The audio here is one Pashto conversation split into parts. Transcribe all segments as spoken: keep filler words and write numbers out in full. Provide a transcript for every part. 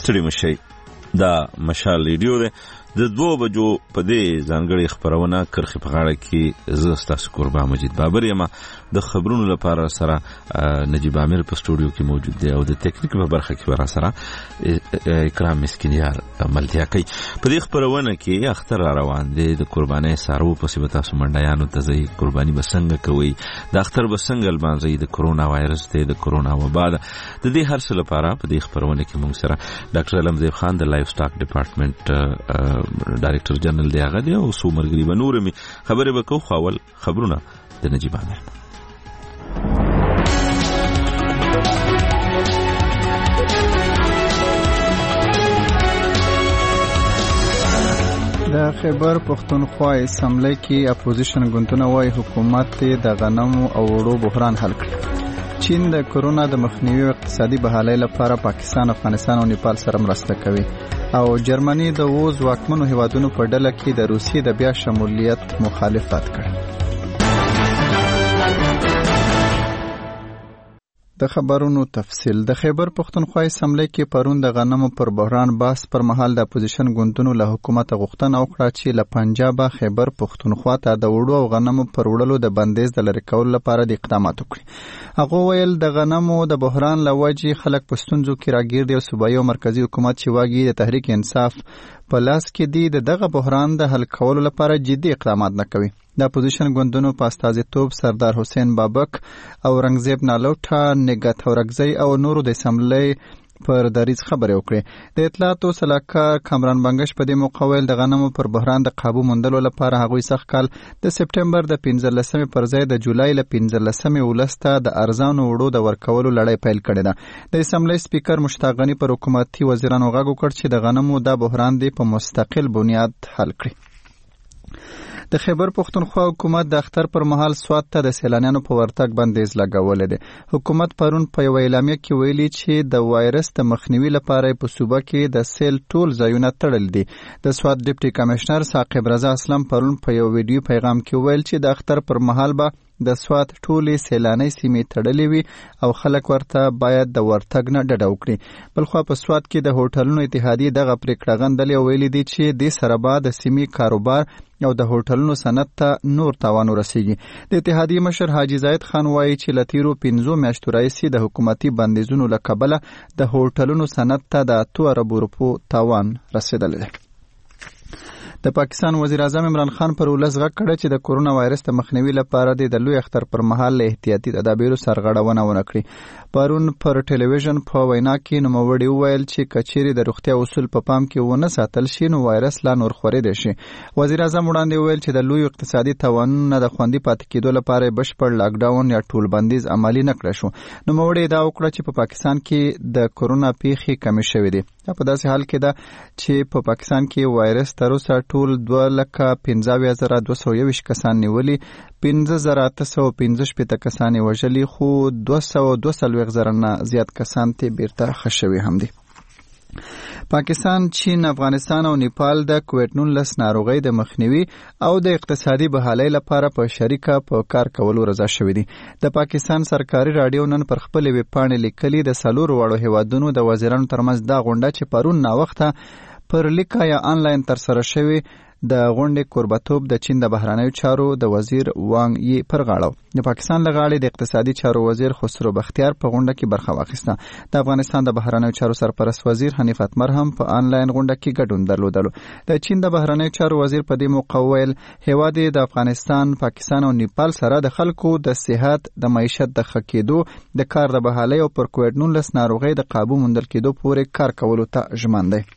ستړي مشي. دا مشال ریډیو ده د دوه بجو په دې ځانګړي خبرونه کرخي په غاړه کې زه ستاسو قربان مجید بابر یم. د خبرونو لپاره سره نجیب عامر په سټوډیو کې موجود دی او د ټیکنیک په برخه کې ورا سره اکرام مسکینیار ملتیا کوي. په دې خبرونه کې اختر روان دی د قرباني سارو په سبب تاسو منډیانو ته ځي قرباني بسنګ کوي د اختر بسنګ البانځي د کرونا وایرس ته د کرونا وبا د دې هر څه لپاره په دې خبرونه کې موږ سره ډاکټر علمزیب خان د لایف سټاک ډپارټمنټ ډایرکټر جنرال دی هغه دی او سو مرګري بنور می خبره وکاو خاول خبرونه د نجیب عامر. د خیبر پښتونخوا اسمبلی کې اپوزیشن ګوندونه وايي حکومت د غنمو او وړو بحران حل کړي. چین د کرونا د مخنیوي او اقتصادي بحالۍ لپاره پاکستان، افغانستان او نیپال سره مرسته کوي او جرمني د وو ځواکمنو هیوادونو په ډله کې د روسیې د بیا شمولیت مخالفت کړ. د خبرونو تفصیل. د خیبر پښتونخوا اسمبلی کې پرون د غنمو پر بحران بحث پر مهال د اپوزیشن ګوندونو له حکومت غوښتنه وکړه چې له پنجاب خیبر پښتونخوا ته د وړو او غنمو پر وړلو د بندیز د لری کولو لپاره د اقدامات وکړي. هغه ویل د غنمو د بحران لوجې خلک په ستونزو کې راګیر دي او صوبایي او مرکزی حکومت چې واګي د تحریک انصاف په لاس کې دي د دغه بحران د حل کولو لپاره جدي اقدامات نه کوي. د اپوزیشن ګوندونو په استازیتوب سردار حسین بابک او رنگزیب نالوټا، نگات اورګزی او نورو د اسمبلی پر دریځ خبرې وکړې. د اطلاعاتو سلاکار کامران بنگش په دې موقع ویل د غنمو پر بحران د قابو موندلو لپاره هغوی سخت کال د سپټمبر د پنځلسمې پر ځای د جولای له پنځلسمې ولسته د ارزانو وړو د ورکولو لړۍ پیل کړې ده. د اسمبلی سپیکر مشتاق غنی پر حکومتي وزیرانو غږ وکړ چې د غنمو د بحران دی په مستقل بنیاد حل کړي. د خیبر پښتونخوا حکومت د اختر پر مهال سوات ته د سیلانیانو په ورتګ بندیز لګولې ده. حکومت پرون په یو اعلامیه کې ویلي چې د وایرس د مخنیوي لپاره په صوبه کې د سیل ټول ځایونه تړل دي. د سوات ډیپټي کمشنر ثاقب رضا اسلم پرون په یو ویډیو پیغام کې ویل چې د اختر پر مهال به د سوات ټولې سیلاني سیمې تړلې وي او خلک ورته باید د ورتګ نه ډډه وکړي. بلخوا په سوات کې د هوټلونو اتحادیې دغه پریکړه غندلې او ویلي دي چې د سره به د سیمې کاروبار او د هوټلونو صنعت ته نور تاوان ورسیږي. د اتحادیې مشر حاجی زاید خان وایي چې له تیرو پنځو میاشتو راهیسې د حکومتي بندیزونو له کبله د هوټلونو صنعت ته د اتو اربو روپو تاوان رسیدلی دی. د پاکستان وزیر اعظم عمران خان پر ولس غږ کړی چې د کرونا وایرس د مخنیوي لپاره د لوی اختر پر مهال له احتیاطي تدابیرو سرغړونه ونه کړي. پرون پر ټلویزیون په وینا کې نوموړي وویل چې کچېرې د روغتیا اصول په پام کې ونه ساتل شي نو وایرس لا نور خورېدی شي. وزیر اعظم وړاندې وویل چې د لوی اقتصادي تاوانونو د خوندي پاتې کېدو لپاره بشپړ لاکډاون یا ټول بندیز عملي نه کړی شو. نوموړي ادعا وکړه چې په پاکستان کې د کرونا پیښې کمې شوې دي. په داسې حال کې ده چې په پاکستان کې وایرس تر اوسه ټول دوه لکه پنځه اویا زره دوه سوه یوویشت کسان نیولي، پنځه زره اته سوه پنځه شپېته کسان یې وژلي، خو دوه سوه دوه څلوېښت زره نه زیات کسان ترې بیرته ښه شوي هم دي. پاکستان، چین، افغانستان او نیپال د کووډ نولس ناروغۍ د مخنیوي او د اقتصادي بحالۍ لپاره په شریکه په کار کولو رضا شوي دي. د پاکستان سرکاري راډیو نن پر خپل ویب پاڼې لیکلي د څلورو واړو هیوادونو د وزیرانو ترمنځ دا غونډه چې پرون ناوخته پر لیکه یا آنلاین ترسره شوې د غونډې کوربتوب د چین د بهرنیو چارو د وزیر وانګ یی پر غاړه. د پاکستان له غاړې د اقتصادي چارو وزیر خسرو بختیار په غونډه کې برخه واخیسته. د افغانستان د بهرنیو چارو سرپرست وزیر حنیف اتمر هم په آنلاین غونډه کې ګډون درلودلو. د چین د بهرنیو چارو وزیر په دې موقع ویل هیواد د افغانستان، پاکستان او نیپال سره د خلکو د صحت، د معیشت د ښه کېدو، د کار د بحالۍ او پر کووډ نولس ناروغۍ د قابو موندل کېدو پورې کار کولو ته ژمن دی.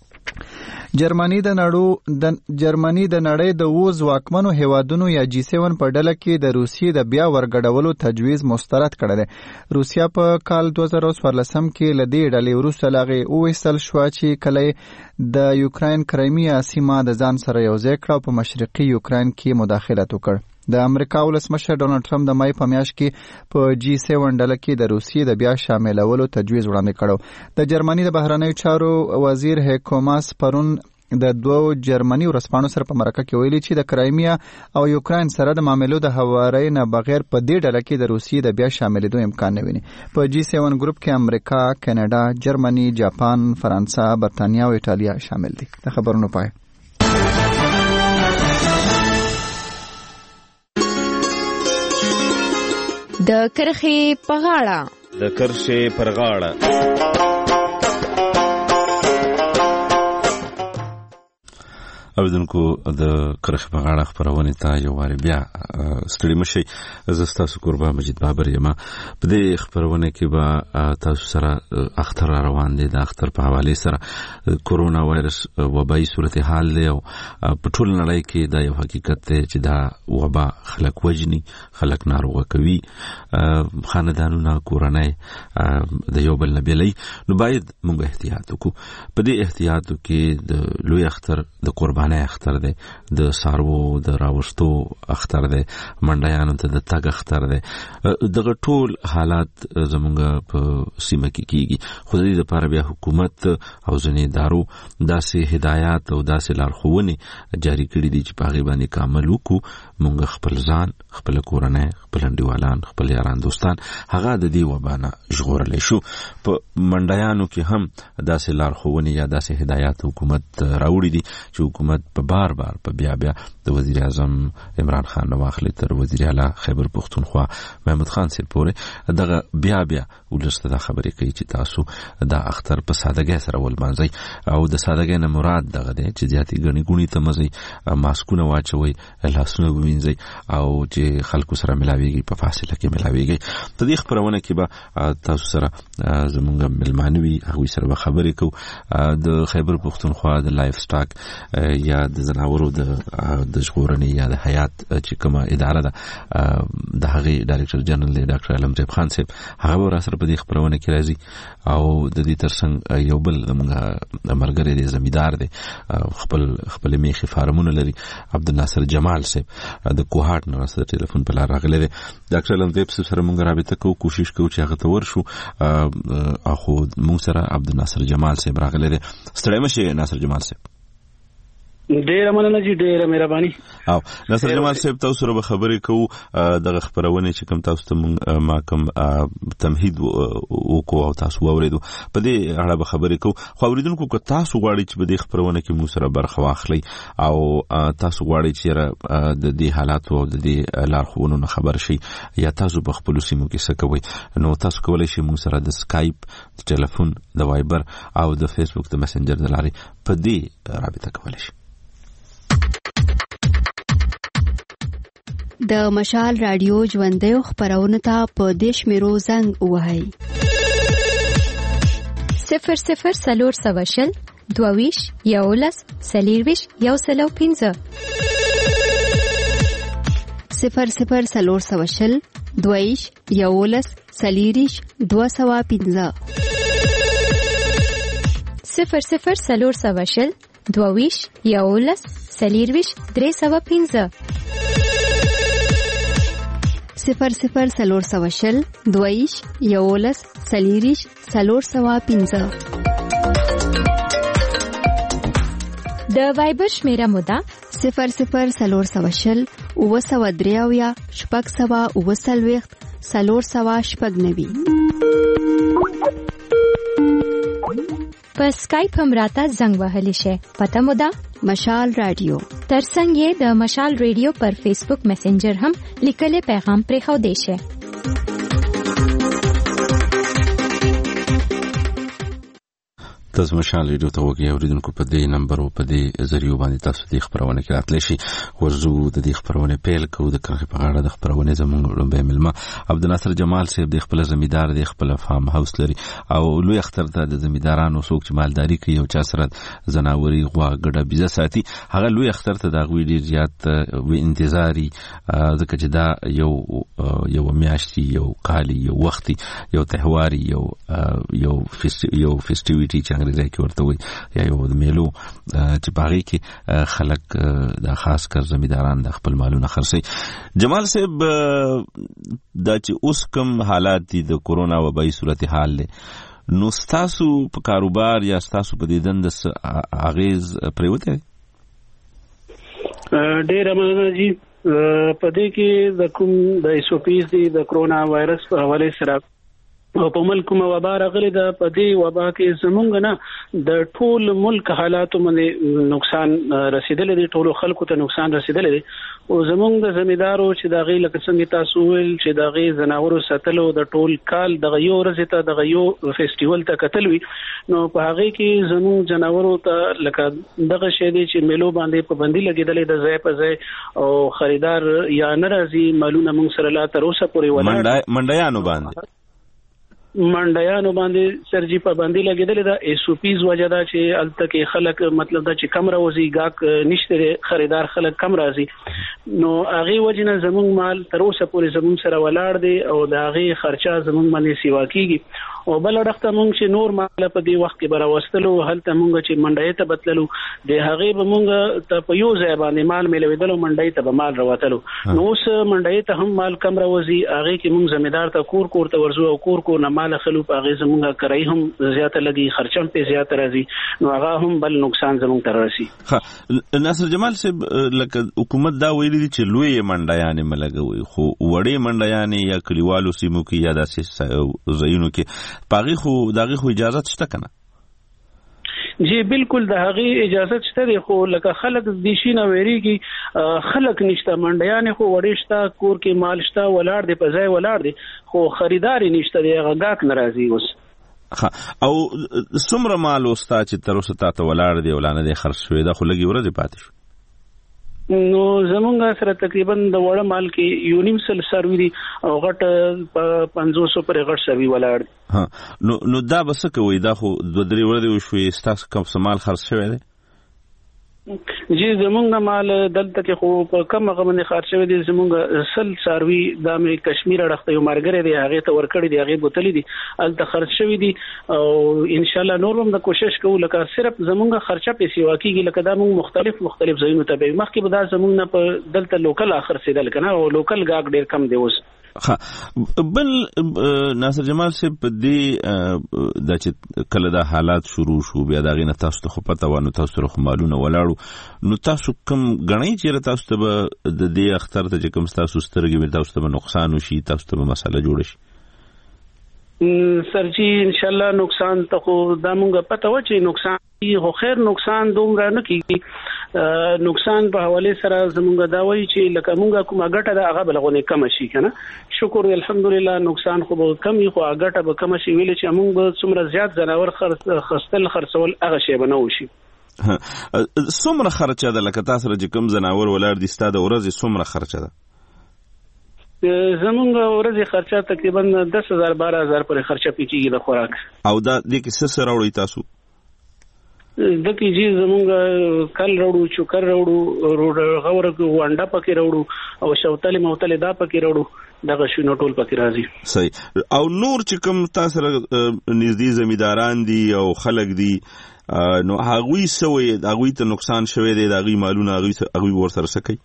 جرمني د نړو د جرمني د نړۍ د وو ځواکمنو هیوادونو یا جی سیون په ډله کې د روسیې د بیا ورګډولو تجویز مسترد کړی دی. روسیا په کال دوه زره څوارلسم کې له دې ډلې وروسته له هغې وویستل شوه چې کله د یوکراین کرایمیا سیمه د ځان سره یوځای کړه او په مشرقي یوکراین کې مداخلت وکړ. د امریکا ولسمشر ډونالډ ټرمپ د مای په میاشت کې په جی سیون ډله کې د روسیې د بیا شاملولو تجویز وړاندې کړو. د جرمني د بهرنیو چارو وزیر هیکو ماس پرون د دوو جرمني ورسپانو سره په مرکه کې ویلي چې د کرایمیا او یوکرين سره د معاملو د هوارۍ نه بغیر په دې ډله کې د روسیې د بیا شاملېدو امکان نه ویني. په جی سیون ګروپ کې امریکا، کاناډا، جرمني، جاپان، فرانسه، برتانیا او ایټالیا شامل دي. د خبرونو پای. د کرخې په غاړه د کرښې پر غاړه اوریدونکو د کرخې په غاړه خپرونې ته یو وارې بیا ستړي مشئ. زه ستاسو کوربه مجید بابر یم. په دې خپرونه کې به تاسو سره اختر روان دی. د اختر په حواله سره کورونا وایرس وبایي صورتحال دی او په ټول نړۍ کې دا یو حقیقت دی چې دا وبا خلک وجني، خلک ناروغه کوي، خاندانونه کورنۍ د یو بل نه بیلوي. نو باید موږ احتیاط وکړو. په دې احتیاطو کې د لوی اختر د قربانۍ اختر دی، د سارو د راوستو اختر دی، منډیانو ته د تګ اختر دی. دغه ټول حالات زمونږ په سیمه کې کیږي. خو د دې لپاره بیا حکومت او ځینې ادارو داسې هدایات او داسې لارښوونې جاری کړي دي چې په هغې باندې عمل وکړو. موږ خپل ځان، خپل کورنۍ، خپل انډیوالان، خپل یاران دوستان هغه د دې وبا نه ژغورلی شو. په منډیانو کې هم داسې لارښوونې یا داسې هدایات حکومت راوړي دي چې حکومت په بار بار په بیا بیا د وزیر اعظم عمران خان نو واخلي تر وزیر اعلی خیبر پختونخوا محمود خان سره پورې دغه بیا بیا ولسته دا خبرې کوي چې تاسو دا اختر په سادهګۍ سره ولمانځئ. او د سادهګۍ نه مراد دغه دی چې زیاتې ګڼې ګوڼې ته مزئ، ماسکونه واچوئ، لاسونه ووینځئ او چې خلکو سره ملاویږي په فاصله کې ملاویږي. په دې خپرونه کې به تاسو سره زمونږ ملمانه وي، هغوی سره به خبرې کوو. د خیبر پختونخوا د لایف سټاک یا د زناورو د د ژغورنې یا د حیات چې کومه اداره ده د هغې ډایرکټر جنرال دی ډاکټر علمزیب خان صاحب، هغه به راسره په دې خپرونه کې راځي. او د دې ترڅنګ یو بل زموږ ملګری دی، زمیندار دی، خپل خپل میخي فارمونه لري، عبدالناصر جمال صاحب د کوهاټ نه راسره ټلیفون په لار راغلی دی. ډاکټر علمزیب صاحب سره موږ رابطه کوو، کوشش کوو چې هغه ته ورشو. خو موږ سره عبدالناصر جمال صاحب راغلی دی. ستړی مشئ ناصر جمال صاحب. ډیره مننه جی، ډیره مهرباني. او ناصر جمال صاحب تاسو سره به خبرې کوو. دغه خبرونه چې کوم تاسو ته ما کوم تمهید وکړو او تاسو واوریدو، په دې اړه به خبرې کوو. خو اوریدونکو که تاسو غواړئ چې په دې خبرونه کې موږ سره برخه واخلئ او تاسو غواړئ چې د دې حالاتو او د دې لارښوونو نه خبر شئ یا تاسو په خپلو سیمو کې څه کوئ، نو تاسو کولی شئ موږ سره د سکایپ، د ټلیفون، د وایبر او د فیسبوک د مسنجر د لارې په دې رابطه کولی شئ. د مشال رادیو ژوندیو خپرونه ته په دیش میرو زنګ ووهئ. صفر صفر څلور سوه شل دوه یولس څلېرویشت یو سل او پنځه صفر صفر څلور سوه شل دوه یولس څلېرویشت دوه سوه پنځه صفر صفر څلور سوه شل دوه یولس څلېرویشت درې سوه پنځه صفر صفر څلور سوه شل دوه یولس څلېرویشت څلور سوه پنځه. د وایبر شمیره مو ده صفر صفر څلور سوه شل اوه سوه درې اویا شپږ سوه اوه څلوېښت څلور سوه شپږ نوي. په سکایپ هم راته زنګ وهلی شئ. پته مو ده مشال رادیو. ترڅنګ یې د مشال رادیو پر فیسبوک میسنجر هم لیکلی پیغام پرېښودی شئ. تاسو مشال ریډیو ته وګورئ. اوریدونکو په دې نمبر او په دې ذریعو باندې تاسو دې خبرونه کې راتلی شي. ورزو د دې خبرونه پیل کوو. د کرخې په غاړه د خبرونه زموږ لومبی ملما عبدالناصر جمال صاحب د خپل زمیندار د خپل فارم هاوس لري او لوی اختر ته د زمیندارانو څوک چې مالداري کوي او چا سره زناوري غوا ګډه بيزه ساتي، هغه لوی اختر ته د غوي ډیر زیات وی انتظاری، ځکه چې دا یو یو میاشتي، یو کالي، یو وختي، یو تهواري، یو یو یو فیسټیویټي چې انګریزي کې ورته وي یا یو د میلو چې باغی کې خلک د خاص کر زمینداران د خپل مالونه خرڅي. جمال صاحب دا چې اوس کوم حالات دي د کورونا وبایي صورتحال له نو ستاسو په کاروبار یا ستاسو په دې دنده اغیز پریوته ډیر مننه جی په دې کې د کوم د ایس او پیز دی د کرونا وایرس په حواله سره او په ملک کومه وبا راغلي ده په دې وبا کې زمونږ نه د ټول ملک حالاتو باندې نقصان رسیدلی دی ټول خلکو ته نقصان رسیدلی دی او زمونږ د زمیدارو چې د غي لکه څنګه تاسو ویل چې د غي زناورو ساتلو د ټول کال د غيو ورځ ته د غيو فیسټیوال ته کتل وی نو په هغه کې زمونږ جناورو ته لکه دغه شی دی چې میلو باندې پابندي لګیدلې د ځای په ځای او خریدار یا ناراضي مالونه موږ سره لا تر اوسه پورې ولاړ منډیانو باندې منډیانو باندې سرجی پابندي لګیدلې ده ایس او پیز وجدا چې الته کې خلک مطلب دا چې کم راوځي گاک نشته خریدار خلک کم راځي نو هغه وجنه زمونږ مال تر اوسه پورې زمونږ سره ولاړ دی او دا هغه خرچه زمونږ باندې سیوا کیږي او بل وخت مونږ چې نور مال په دې وخت کې براوستلو هلته مونږ چې منډای ته بتللو د هغه به مونږ ته په یو ځای باندې مال ملویدلو منډای ته به مال راوتلو نو اوس منډای ته هم مال کم راوځي هغه کې مونږ ځمېدار ته کور کور ته ورزو او کور کور نه مال خلو په هغه زمونږه کرای هم زیاته لګي خرچم په زیاته راځي نو هغه هم بل نقصان زمونږ ته راسي. ها ناصر جمال صاحب لکه حکومت دا ویلي دي چې لوی منډایانې ملګوي خو وړې منډایانې یا کلیوالو سیمو کې یا داسې ځایونو کې پاغي خو داغه خو اجازه شته کنه جی بالکل د هغه اجازه شته دی خو لکه خلک د شي نه ویریږي خلک نشته منډیان خو وړشته کور کې مال شته ولاړ دی په ځای ولاړ دی خو خریداري نشته دی هغه گاک ناراضي اوس او څومره مال اوستا چې تر اوسه تاسو ولاړ دی ولانه دی خرڅ شوی دا خو لګي ورځ پاتې شو نو زمونږ سره تقریبا د وړه مال کې یونیم سل سروي دي او غټ پنځوس سو پر غټ سروي ولاړ ها نو نو دا بس کوي دا خو د درې ورځې شوې ستاسو کوم سمال خرڅ شوی دی جی زمونږ مال دلته کې خو په کم غمنه خرڅ شوی دي زمونږ سل سروي د امریکا کشمیر اړخته یو مارګری دی هغه ته ورکړی دی هغه بوتلی دي الته خرڅ شوی دي او ان شاء الله نور هم د کوشش کوو لکه صرف زمونږ خرچه پیسې واکیږي لکه دا موږ مختلف مختلف ځایونو ته به مخکې به دا زمونږ نه په دلته لوکل اخر سیدل کنه او لوکل گاګ ډیر کم دی اوس بل ناصر جمال صاحب په دې د چې کله دا حالات شروع شو بیا دا غینه تاسو ته خو پته و نو تاسو سره مالونه ولاړو نو تاسو کوم غنئ چې تاسو ته د دې اختر ته چې کوم تاسو سترګې تاسو ته نقصان وشي تاسو ته مسله جوړ شي سرجی ان شاء الله نقصان ته خو دا مونږه پته و چې نقصان خو خیر نقصان دومره نه کیږي نقصان په حواله سره زمونږ دا وایي چې لکه مونږه کومه ګټه ده هغه بلغونه کم شي کنه شکر الحمدلله نقصان خو به کم وي خو ګټه به کم شي ویل چې مونږ به څومره زیات زناور خرڅل خرڅول هغه شی به نه وشي څومره خرچه ده لکه تاسو چې کوم زناور ولاړ دي ستاسو ورځې څومره خرچه ده زمونږ ورځې خرچه تقریبا دس هزار بارہ هزار پر خرچه پکېږي د خوراک او دا د کیسه سره وړي تاسو دکی جی زمونږ کل وروړو چوکر وروړو غوړ وانډه پکې وروړو او شوتل موتل دا پکې وروړو دغه شنو ټول پکې راځي صحیح او نور چې کوم تاسو نږدې زمیداران دي او خلک دي نو هغوی سوې هغوی ته نقصان شوی دی هغوی مالونه هغوی ورسره سکی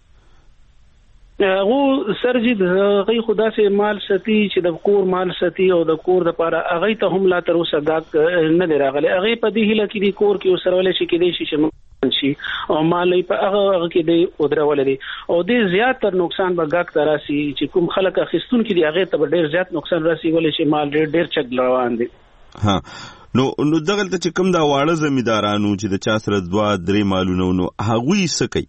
هغه سرجی د غي خدا سي مال ستی چې د کور مال ستی او د کور د پاره هغه ته هم لا تر اوسه گاک نه دی راغلی هغه په دې هله کې د کور کې وسرول شي کې دي چې شي او مال په هغه کې دی او درول دي او دې زیات تر نقصان به گاک تراسي چې کوم خلک اخستون کې دی هغه ته ډیر زیات نقصان راسي ولې چې مال ډیر ډیر چک روان دي ها نو نو دغه ته چې کوم دا واړه زمیدارانو چې د چا سره دوا درې مالونه نو هغوی سکی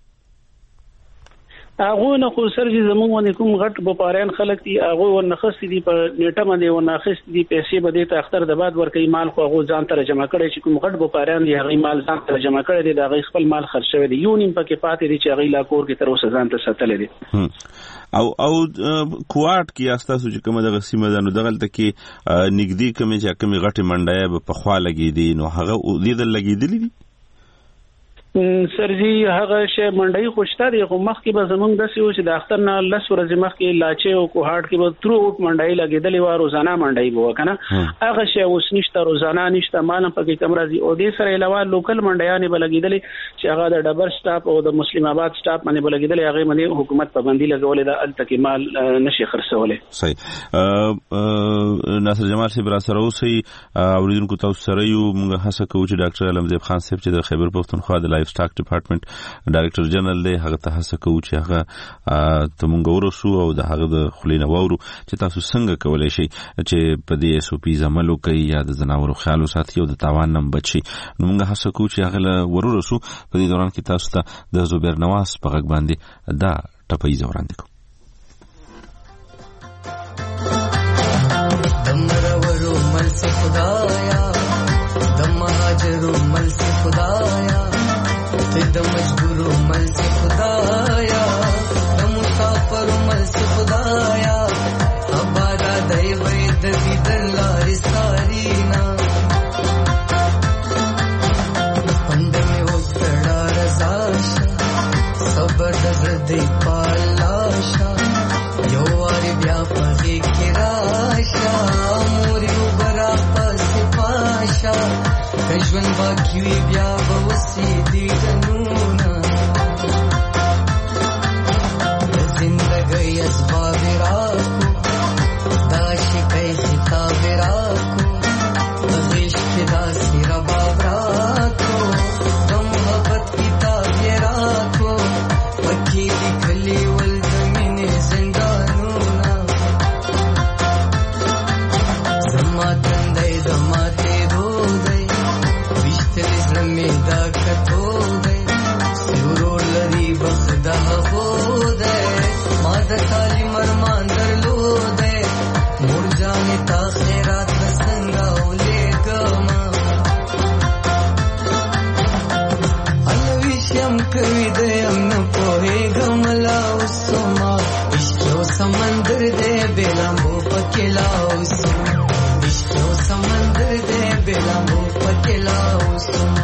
هغه نه خو سرجی زموږ باندې کوم غټ بپاریان خلک دي هغه ورنخست دي په نیټه باندې ورنخست دي پیسې به د اختر د بعد ورکې مال خو هغه ځان ته جمع کړي چې کوم غټ بپاریان دي هغه مال ځان ته جمع کړي دي د هغه خپل مال خرڅ شوی دی یو نیم پکې پاتې دي چې هغه لا کور کې تر اوسه ځان ته ساتل دي او او کوارت کې استاسو چې کومه د سیمه ده نو دغه تکي نګدي کومه چې کومه غټه منډه په خوا لګي دي نو هغه لیدل لګیدلی دي سرجی هغه شی منډي خوشته دی خو مخکې به زمونږ د سیو چې د اختر نه لس ورځې مخکې لاچې او کوهاټ کې به ترو اوټ منډي لګېدلې و روزانه منډي به وکنه هغه شی اوس نشته روزانه نشته مالم پکې کم راځي او دې سره علاوه لوکل منډيانې به لګېدلې چې هغه د ډبر سټاپ او د مسلم آباد سټاپ باندې به لګېدلې هغه باندې حکومت پابندي لګولې ده الته کې مال نشي خرڅولې. صحیح. ناصر جمال صاحب را سره اوسئ اوریدونکو تاسو سره یو موږ هڅه کوو چې ډاکټر علمزیب خان صاحب چې د خیبر پښتونخوا د لایف سټاک ډپارټمنټ ډایریکټر جنرال دی هغه ته هڅه کوو چې هغه ته مونږ ورسو او د هغه د خلینو وورو چې تاسو څنګه کولای شئ چې په دې اس او پی عمل وکړئ یا د زناورو خیال وساتئ او د تاوان نه بچئ. نو مونږ هڅه کوو چې هغه له ورسو په دې دوران کې تاسو ته د زبیر نواز په غږ باندې دا ټپي وړاندې کوو. دمرورو مل سے خدایا دم مهاجرو مل سے خدایا د مجبورو مل سے خدایا د مسافرو مل سے خدایا ابادا دای وې د دې لارې سارینا پندمه وکړه رضاشا صبر دې پالاشا یو واری بیا پغې کې راشا موري وبرا پس پاشا کژون باقی وی بیا وسی دی جنونا زندگی اسباب راکو داشی کئی خطاب راکو عشق داسی رباب راکو دم محبت کتاب راکو پکی لکھلی والزمین زندانونا زما تندے زما تیرو دے بشتر زمیدہ کتو دے سرور لری بخدہ ہو دے مادہ تالی مرمان در لو دے مر جانے تا خیرات نسنگا اولے گما الویشیم کوی دے امن پوہے گملا اسما عشق و سمندر دے بیلامبو پکلا اسما عشق و سمندر دے بیلامبو پکلا اسما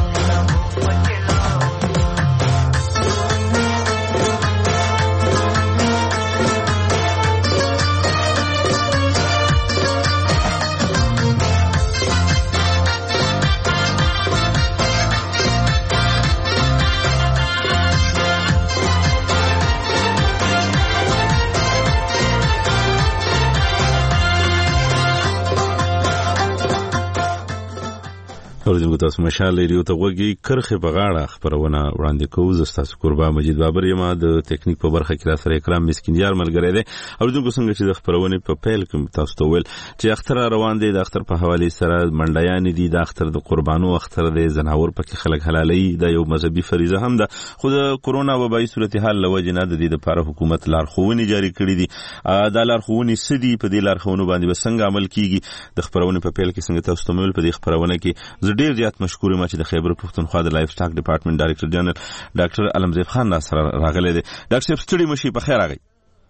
اوریدونکو تاسو مشال ریډیو ته وګورئ کرخه په غاړه خبرونه وړاندې کوو. زه ستاسو قربا مجید بابر یم د ټیکنیک په برخه کې را سره اکرام مسکینجار ملګری دی. اوریدونکو څنګه چې د خبرونه په پیل کې تاسو ته ویل چې اختر روان دی د اختر په حواله سره منډیان دي د اختر د قربانو اختر دی زناور پکې خلک حلالي د یو مذهبي فریضه هم ده خو د کورونا وبای صورتحال لوجه نه د دې لپاره حکومت لارښوونې جاری کړې دي. دا لارښوونې سدي په دې لارښوونو باندې څنګه عمل کیږي د خبرونه په پیل کې څنګه تاسو ته ویل په دې خبرونه کې ډیر زیات مشکور یم چې د خیبر پښتونخوا د لایف سټاک ډپارټمنټ ډایریکټر جنرال ډاکټر علمزیب خان سره راغلی دی. ډاکټر صاحب ستړي مشي په خیر راغی.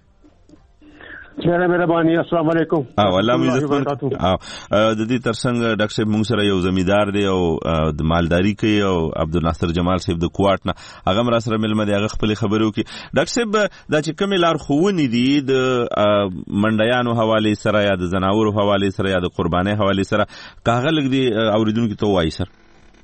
ډیره مهرباني. السلام علیکم. او الله مو عزت ورکړي. او د دې ترڅنګ ډاکټر صاحب موږ سره یو زمیدار دی او د مالداري کوي او عبدالناصر جمال صاحب د کوټ نه هغه مر سره ملمه دی هغه خپل خبرو کې. ډاکټر صاحب دا چې کوم لار خوونی دي د منډیانو حواله سره یا د زناورو حواله سره یا د قرباني حواله سره کاغه لګ دي اوریدونکو ته وایي سر.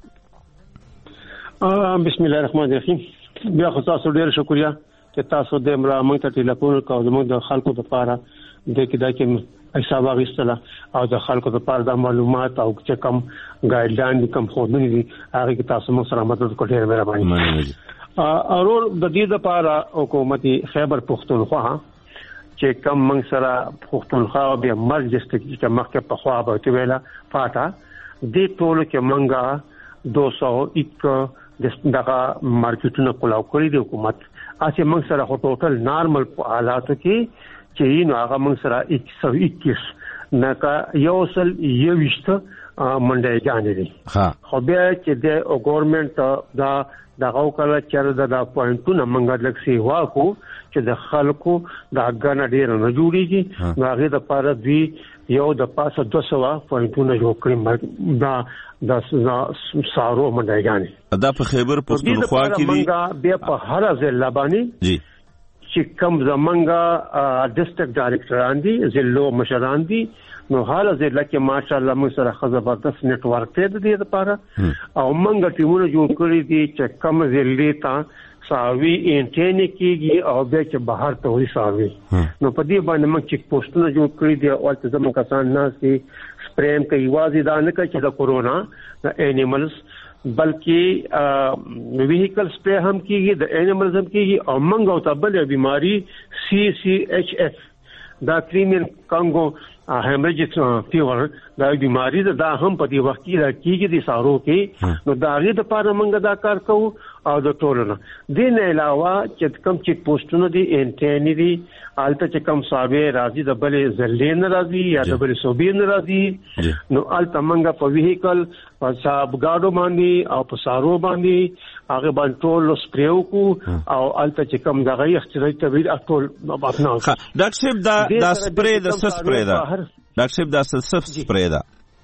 بسم الله الرحمن الرحیم. بیا خو تاسو ډیر شکریا چې تاسو د امرا موږ ته ټلیفون کوو زموږ د خلکو لپاره د کې دا کې حساب اخیستل او د خلکو لپاره د معلومات او چې کوم ګایډلاین کوم خودنی دي هغه کې تاسو موږ سره مدد کوئ. مهرباني. اورور د دې لپاره حکومت خیبر پښتونخوا چې کوم موږ سره پښتونخوا بیا مرز ډسټریکټ چې مخکې په خوا به ویلا پاتا د ټولو کې منګه دو سو یک دغه مارکیټونه کولاو کړی دی حکومت. اسی موږ سره خو ټوټل نارمل حالاتو کې چې نو هغه موږ سره یک سو اکیس نه کا یو سل یوشت منډیګانې دي. خو بیا چې د ګورنمنت دا دغه کله چې دا پوینټونه موږ لږ سی واکو چې د خلکو دا غنا ډیر نه جوړیږي نو هغه د پاره دوی یو د پاسه دوه سوه پوینټونه جوړ کړي دا د سارو منډیګانې دا په خیبر پښتونخوا کې دي. موږ بیا په هر ځای باندې جی چې کوم زمونږه ډیسټریکټ ډایریکټران دي ضلعو مشران دي نو حاله ضلع کې ماشاءالله موږ سره زبردست نیټ ورک دی د دې لپاره او موږ ټیمونه جوړ کړی دي چې کوم ضلع ته ساوي انټینی کیږي او بیا چې بهر ته وي ساوي نو په دې باندې موږ چې پوسټونه جوړ کړی دي او چې زموږ کسان ناس دي سپریم کوي واځي دا نه کوي چې د کورونا د انیملز بلکې ویهیکل سپری هم کیږي د انیملز هم کیږي او موږ او تبل بیماری سی سی ایچ ایف دا کریمین کانګو هیمریج فیور دا بیماری دا هم په دې وخت کې راکېږي د سارو کې نو دا غي د پاره موږ دا کار کوو او د ټولنه د نه علاوه چې کم چې پوسټونه دي انټینی دي الته چې کم صاحب راضي د بلې زلین راضي یا د بلې صوبین راضي نو الته موږ په ویهیکل په صاحب گاډو باندې او په سارو باندې هغه باندې ټول سپریو کو او الته چې کم دغه اختیاري تبعید ټول اپنا ډاکټر صاحب دا دا سپری د سپری دا ډاکټر صاحب دا سب سپری دا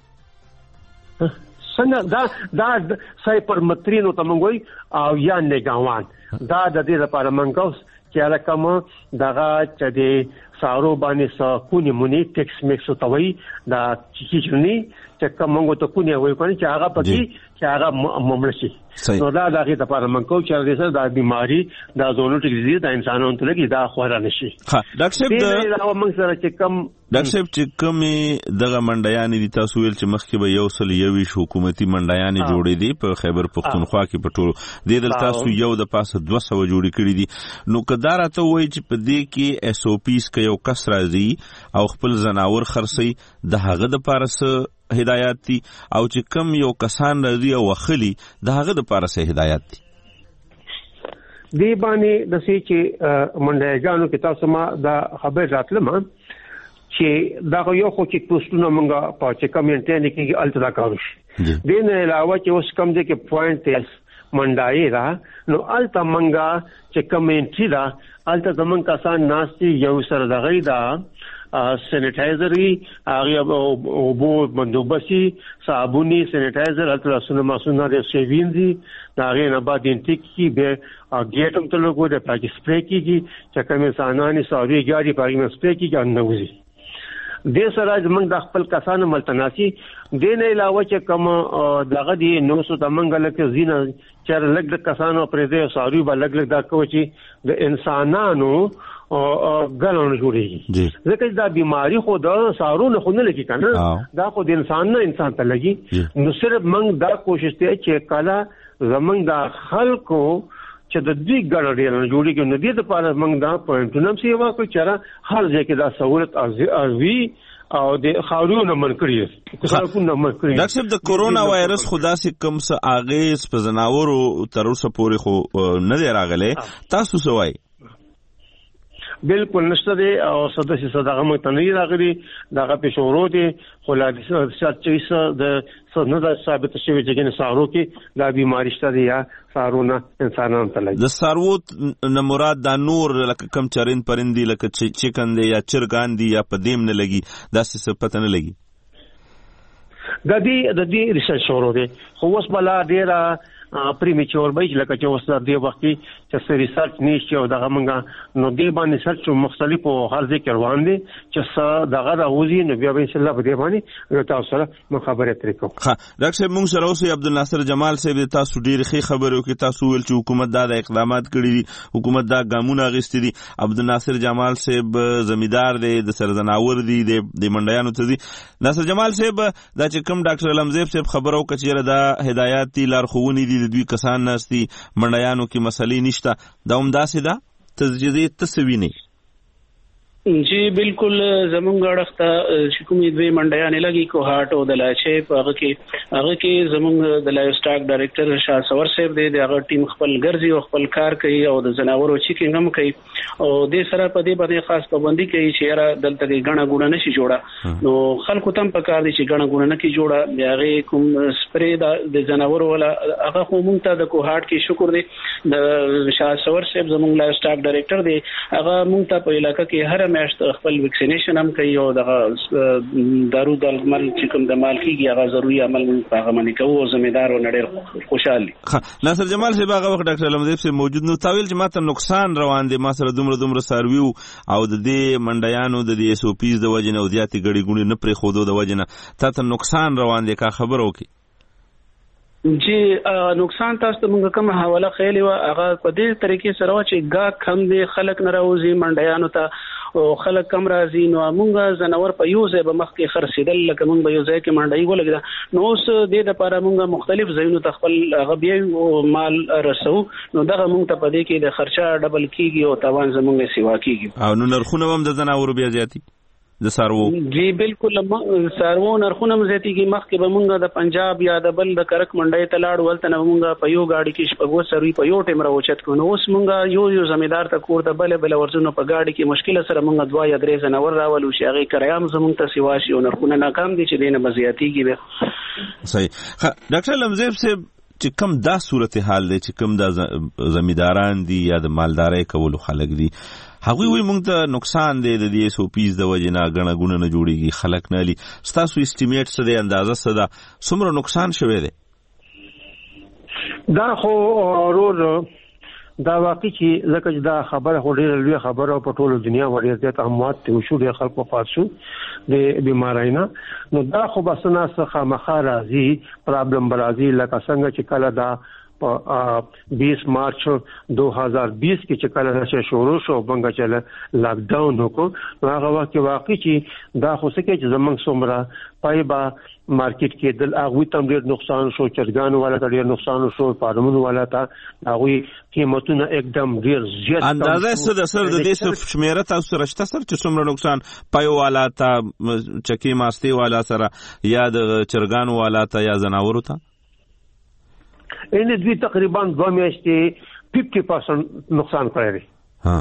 څنګه دا دا سایپر مترینو تمنګوي او یا نگاوان دا د دې لپاره منګوس چې راکمه دغه چې د سارو باندې سکونی مونی ټیکس میکس توي دا چیچنی چې کومه ته کونی وای کوي چې هغه پکې چې هغه مملشي نو دا دغه لپاره منګو چې د دا بیماری دا زونوټیک ډیزیز د انسانانو ته لګي دا خورا نشي. ها ډاکټر صاحب دا موږ سره چې کم ډاکټر صاحب چې کومې دغه منډیانې دي تاسو ویل چې مخکې به یو سل یویش حکومتي منډیانې جوړې دي په خیبر پښتونخوا کې په ټولو دې دلته تاسو یو د پاسه دوه سوه جوړې کړې دي نو که دا راته وایي چې په دې کې ایس او پیز که یو کس راځي او خپل ځناور خرڅوي د هغه دپاره څه هدایات دي او چې کم یو کسان راځي او وخلي د هغه دپاره څه هدایات دي؟ دی باندې د سې چې منډیګانو کې تاسو ما دا خبر راتلم چې دا یو خو چې پوسټونه مونږه په چې کمیونټي کې الټرا کاوش دین علاوه چې اوس کم دي کې پوینټ تیس منډای را نو الټا مونږه چې کمیونټي دا الټا زمون کسان ناشتي یو سره دغې دا سینیټایزري هغه او بو بندوبسي صابوني سینیټایزر الټرا سونه ماسونه د سیوینزي دا غي نه بعد انټیک به ګیټم ته لګو د پاکي سپری کیږي چې کوم انساناني سوري ګاډي پاکي نه سپری کیږي ان نوځي د سره زمنګ د خپل کسانو ملتناسي د نه علاوه چې کوم دغه دی نو سو تمنګل کې زینه چر لګ د کسانو پرې د سوري با لګ لګ دا کوي د انسانانو او غلون جوړيږي ځکه دا بیماری خو د سارو نه خو نه لګي کنه دا خو د انسان نه انسان ته لګي نو صرف موږ دا کوشش ته چې کله زمنګ د خلکو چې د دې ګړډې نه جوړیږي نو دې لپاره موږ دا پوینټونه سیوا کوي چې هر ځای کې دا سہولت ازوي او د خاورونو منکړي خلکو نه منکړي. ډاکټر صاحب د کورونا وایرس خدا سي کوم څه اغیز په زناورو تر اوسه پورې خو نه دی راغلی تاسو څه وایي؟ بالکل نشته دی او سداسي صدغه مو ته نه راغلي دغه پښورو دي خو لا د ساتچې د سونه د ثابت شوی چې نه سارو کې دا بیماری شته دی یا سارونه انسانانو ته لګي. د سارو نه مراد دا نور لکه کم چرین پرندي لکه چیکن دی یا چرګان دی یا پدیم نه لګي دا څه پته نه لګي. د دې د دې ریسرچ شروع دی خو اوس بلا ډیره پریمیچور به لکه چې اوس د دې وخت چې څه ریسرچ نشي او دغه مونږه نو دې باندې سرچ مختلفو هر ځای کې روان دي چې څه دغه راوځي نو بیا به ان شاء الله به دې باندې تاسو سره مخابره ترې کوم. ها ډاکټر صاحب موږ سره اوس عبدالناصر جمال صاحب تاسو ډېر ښه خبرو کې تاسو ویل چې حکومت دا د اقدامات کړي دي حکومت دا ګامونه اخیستي دي. عبدالناصر جمال صاحب زمیدار دی د سرزناور دی د منډیانو ته دي. ناصر جمال صاحب دا چې کوم ډاکټر علمزیب صاحب خبرو کچېره دا هدایات دي لارښوونې دي د دوی کسان ناستي منډیانو کې مسلې نشته دا هم داسې ده تجزیه تسوینه جی بالکل زمونږ اړخته چې کومې دوی منډیانې لګي کوهاټ او د لاچې په هغه کې هغه کې زمونږ د لایف سټاک ډایریکټر شاه سور صاحب دی د هغه ټیم خپل ګرځي او خپل کار کوي او د زناورو چیکینګ هم کوي او د سره په دې باندې خاص پابندي کوي چې را دلته غڼه ګونه نشي جوړه نو خلکو تم په کار دي چې غڼه ګونه نه کی جوړه هغه کوم سپری د زناورو ولا هغه خو مونږ ته د کوهاټ کې شکر دی د شاه سور صاحب زمونږ لایف سټاک ډایریکټر دی هغه مونږ ته په علاقې کې هر میاشت خپل ویکسینیشن هم کوي او دغه دارو د عمل چې کوم د مال کیږي هغه ضروري عمل په هغه باندې کوو او ذمہدار او نړۍ خوشاله ناصر جمال صاحب هغه وخت ډاکټر لمدیب صاحب موجود نو تاویل چې ماته نقصان روان دي ما سره دومره دومره سرویو او د دې منډیانو د دې اس او پیز د وجنه او زیاتې غړي ګونی نه پرې خودو د وجنه تاسو نقصان روان دي کا خبر وکي جی نقصان تاسو ته موږ کوم حواله خېلې و هغه په دې طریقې سره چې گا کم دي خلک نه راوځي منډیانو ته او خلک کم راځي نو موږ زناور په یو ځای به مخ کې خرڅیدل لکه موږ به یو ځای کې منډي ولګدا نو اوس د لپاره موږ مختلف ځایونو ته خپل غبي او مال رسو نو دغه موږ ته په دې کې د خرچه ډبل کیږي او توان زموږ سیوا کیږي او نو نرخونه هم د زناور بیا زیاتی د سارو جی بالکل سارو نرخونه مزيتيږي مخکې به مونږ د پنجاب یا د بل د کرک منډي تلاړ ولته نو مونږ په یو گاډي کې شپږو سروي په یو ټیم راوچت کو نو اوس مونږ یو یو زمیدار ته کور د بل بل ورزونو په گاډي کې مشکل سره مونږ دوا یا درې زناور راولو شي هغه کرایم زمونږ ته سیوا شي او نرخونه ناکام دي چې دینه مزيتيږي به صحیح ډاکټر لمزیب صاحب چې کوم دا صورتحال دی چې کوم دا زمیداران دي یا د مالدارۍ کولو خلک دي هغوی وی مونږ ته نقصان دی د دې سو پیس د وجنه غنه غونه نه جوړیږي خلک نه لي ستاسو استیمیټ څه دی اندازه څه ده څومره نقصان شوی دی دا خو ورور دا واقعي چې زکه دا خبره خو ډیره لوی خبره په ټوله دنیا وړي زیات اموات ته شو د خلکو فاصو د بیمارینا نو دا خو بسنه څخه مخه راځي پرابلم برازي لکه څنګه چې کله دا په بیس مارچ دو هزار بیس کې چې کله نشه شروع شو بنګا چله لاک ډاون وکړو هغه وخت واقعي چې دا خو څه کې چې زمنګ څومره پایبا مارکیټ کې د هغه تم ډیر نقصان شو چرګانو والا ډیر نقصان شو فارمونو والا تا هغه قیمتونه एकदम ډیر زیات اندازه څه د سر د دې صرف شمیره تاسو رښتا سر چې څومره نقصان پایو والا تا چکی ماستي والا سره یا د چرګانو والا تا یا زناورو تا ان دوی تقریبا دو میاشتې پچاس پرسنټ نقصان کړی دی ها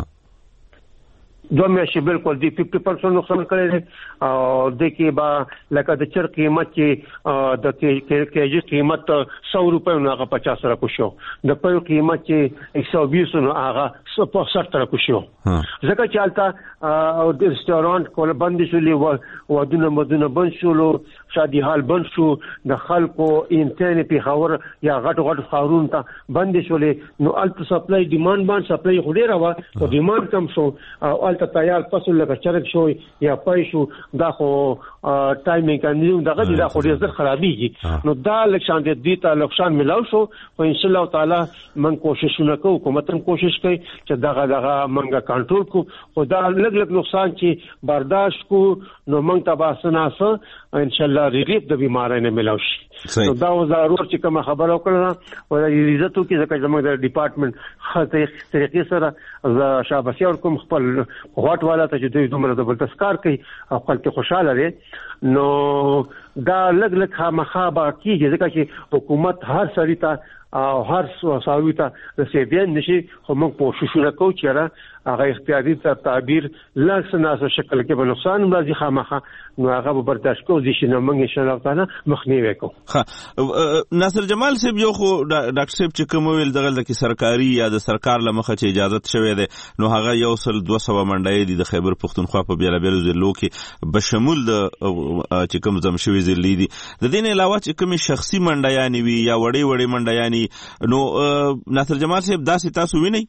دو میاشتې بالکل دی پچاس پرسنټ نقصان کړی دی او د کې با لکه د چر قیمت چې د کېجی قیمت سو روپے نو هغه پچاس را کو شو د پيو قیمت چې یک سو بیس نو هغه ستر را کو شو ځکه چې البته او د ریسټورانټ کول بند شولې و ودونه مدونه بند شولو شادي حال بند شو د خلکو انټرنیټ په خبر یا غټ غټ خارون ته بند شولې نو البته سپلای ډیماند باندې سپلای خو ډیر و او ډیماند کم شو او البته تیار پسول لکه چرګ شو یا پای شو دا خو ټایمینګ کنيو دغه دا خو ډیر خرابېږي نو دا لکشان دې ته لکشان ملاو شو او ان شاء الله تعالی من کوششونه کوو حکومت هم کوشش کوي چې دغه دغه منګه کنټرول کو خو دا لګ لګ نقصان چې برداشت کو نو موږ ته باسناسه ان شاء الله ریلیف د بیماری نه ملاو شي نو دا ضرور چې کوم خبره وکړه او عزت کې ځکه زموږ د ډپارټمنټ خاطر طریقې سره شاباسي او کوم خپل غوټ والا ته چې دوی دومره د بلتسکار کوي او خپل خوشاله دي نو دا لګ لګ خامخا با کیږي ځکه چې حکومت هر سړی ته او هر ساوي ته رسیدل نشي خو موږ کوششونه کوو چې را هغه اختیاري تر تعبیر لاس ناسو شکل کې به نقصان راځي خامخا نو هغه به برداشت کوو چې نو موږ ان شاء الله تعالی مخنیوي کوو ها ناصر جمال صاحب یو خو ډاکټر صاحب چې کوم ویل دغه د سرکاري یا د سرکار لمخه چې اجازه شوه ده نو هغه یو سل دوه سوه منډای دي د خیبر پختونخوا په بیل بیل ضلعو کې بشمول د چې کوم زم شوی ضلع دي د دین علاوه چې کوم شخصي منډایانی وي یا وړي وړي منډایانی نو ناصر جمال صاحب دا تاسو وینئ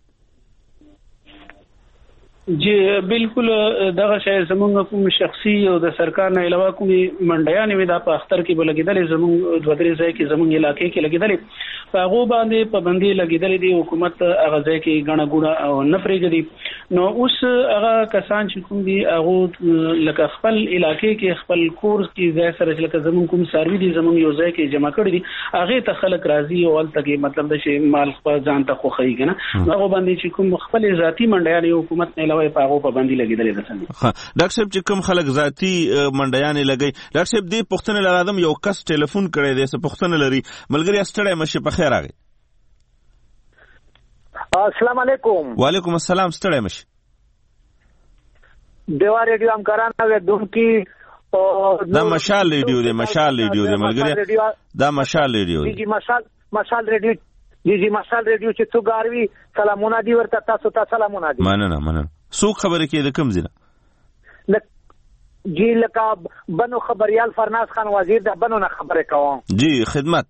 جی بالکل دغه شای زمونږ کوم شخصي او د سرکار نه علاوه کوم منډیان وي دا په اختر کې بلګیدل زمونږ دوه درې ځای کې زمونږ علاقې کې لګیدل په هغه باندې پابندي لګیدل دي حکومت هغه ځای کې غڼه ګوڼه او نفرېږي نو اوس هغه کسان چې کوم دي هغه لکه خپل علاقې کې خپل کورس کې ځای سره چې لکه زمون کوم سروي دي زمون یو ځای کې جمع کړی دي هغه ته خلک راضي او الته کې مطلب د شي مال خپل ځان ته خوخی کنه هغه باندې چې کوم خپل ذاتی منډیان حکومت نه علاوه په هغه باندې لګیدل دي. ها ډاکټر صاحب چې کوم خلک ذاتی منډیان لګي ډاکټر صاحب دې پښتنه لرادم یو کس ټلیفون کړی دی څه پښتنه لري ملګری استړی مشه په خیر راغی. السلام علیکم. وعلیکم السلام ستړی مشه. دیوا ریډیو هم کارانه و دون کی دا مشال ریډیو دی مشال ریډیو دی ملګری دا مشال ریډیو دی. جی مشال مشال ریډیو جی جی مشال ریډیو چې تو غاروي سلامونه دی ورته تاسو ته سلامونه دی. مننه مننه. سو خبره کې د کوم ځینه جی لکه بنو خبريال فرناز خان وزیر د بنو نه خبره کوم. جی خدمت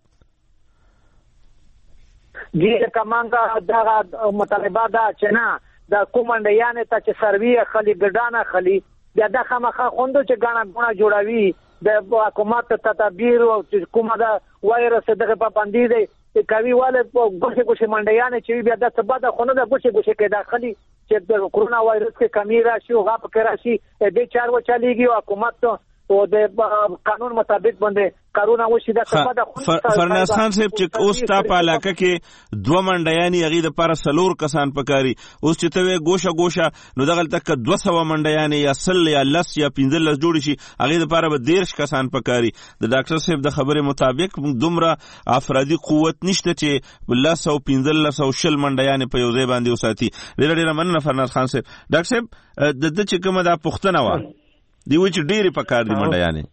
جی کمانګه دا مطالبه دا چې نه د کومنډیان ته چې سروي خلی ګډانه خلی بیا د خامخا خوندو چې غاڼه غاڼه جوړوي د حکومت ته تدبیر او کومه دا وایرس دغه په باندې دی کوي والے ګوشه ګوشه منډیان چې بیا د سبا د خونه د ګوشه ګوشه کې داخلي چې د کرونا وایرس کې کمی راشي او غاپ کې راشي د چار و چاليږي او حکومت او د قانون مطابق باندې کارونا وشي د سبا د فرناز خان صاحب چې اوس تا په علاقه کې دوه منډیانی هغه د پر سلور کسان پکاري اوس چې ته ګوشه ګوشه نو دغه تک دوه سوه منډیانی یا سل یا لس یا پنځلس جوړ شي هغه د پر به دیرش کسان پکاري. د ډاکټر صاحب د خبره مطابق دومره افرادی قوت نشته چې لس او پنځلس او شل منډیانی په یو ځای باندې وساتي. ډېر ډېر مننه فرناز خان صاحب. ډاکټر صاحب د د چې کومه دا پښتنه و دی و چې ډېری پکار دي منډیانی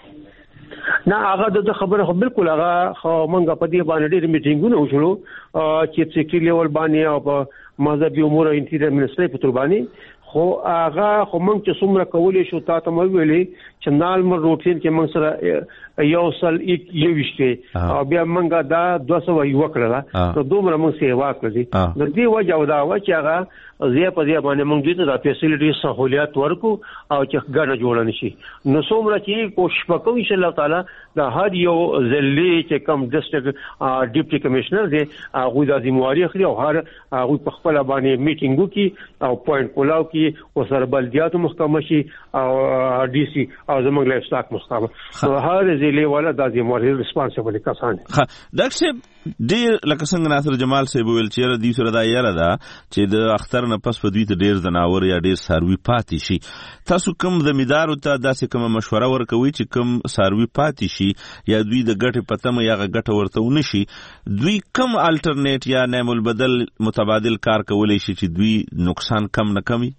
نه هغه د خبره خو بالکل هغه خو مونږ په دې باندې ډېر میټینګونه وشلو چې سیکرټری لیول باندې او په مذهبي امور انټیریور منسټر په تر باندې خو هغه خو مونږ چې څومره کولې شو تا ته مې ویلې چې نال مر روټین کې مونږ سره یو سل یو وشته او بیا مونږه دا دوه سوه یو کړل نو دومره مونږ سیوا کړې د دې وجه دا و چې هغه زه په دې باندې مونږ دې ته د فیسیلیټي سہولیات ورکو او چې ګڼه جوړ نشي نو څومره چې کوشش وکړو ان شاء الله تعالی د هر یو ضلع چې کوم ډیسټریکټ ډیپټي کمشنر دی هغه د ذمہواری اخلي او هر هغه په خپل باندې میټینګو کې او پوینټ کولاو کې او سره بلدیاتو محکمه شي او ډي سي او زموږ لایف سټاک محکمه نو هر ضلع والا د ذمہواری ریسپانسیبل کسان ها ډاکټر صاحب ډیر لکه څنګه ناصر جمال صاحب ویل چې د دې سره دا یاره ده چې د اختر نه پس په دوی ته ډیر زناور یا ډیر ساروي پاتې شي. تاسو کوم زمیدارو ته داسې کومه مشوره ورکوي چې کوم ساروي پاتې شي یا دوی د ګټې په تمه یا ګټه ورته ونه شي دوی کوم الټرنیټ یا نعم البدل متبادل کار کولی شي چې دوی نقصان کم نه کمي؟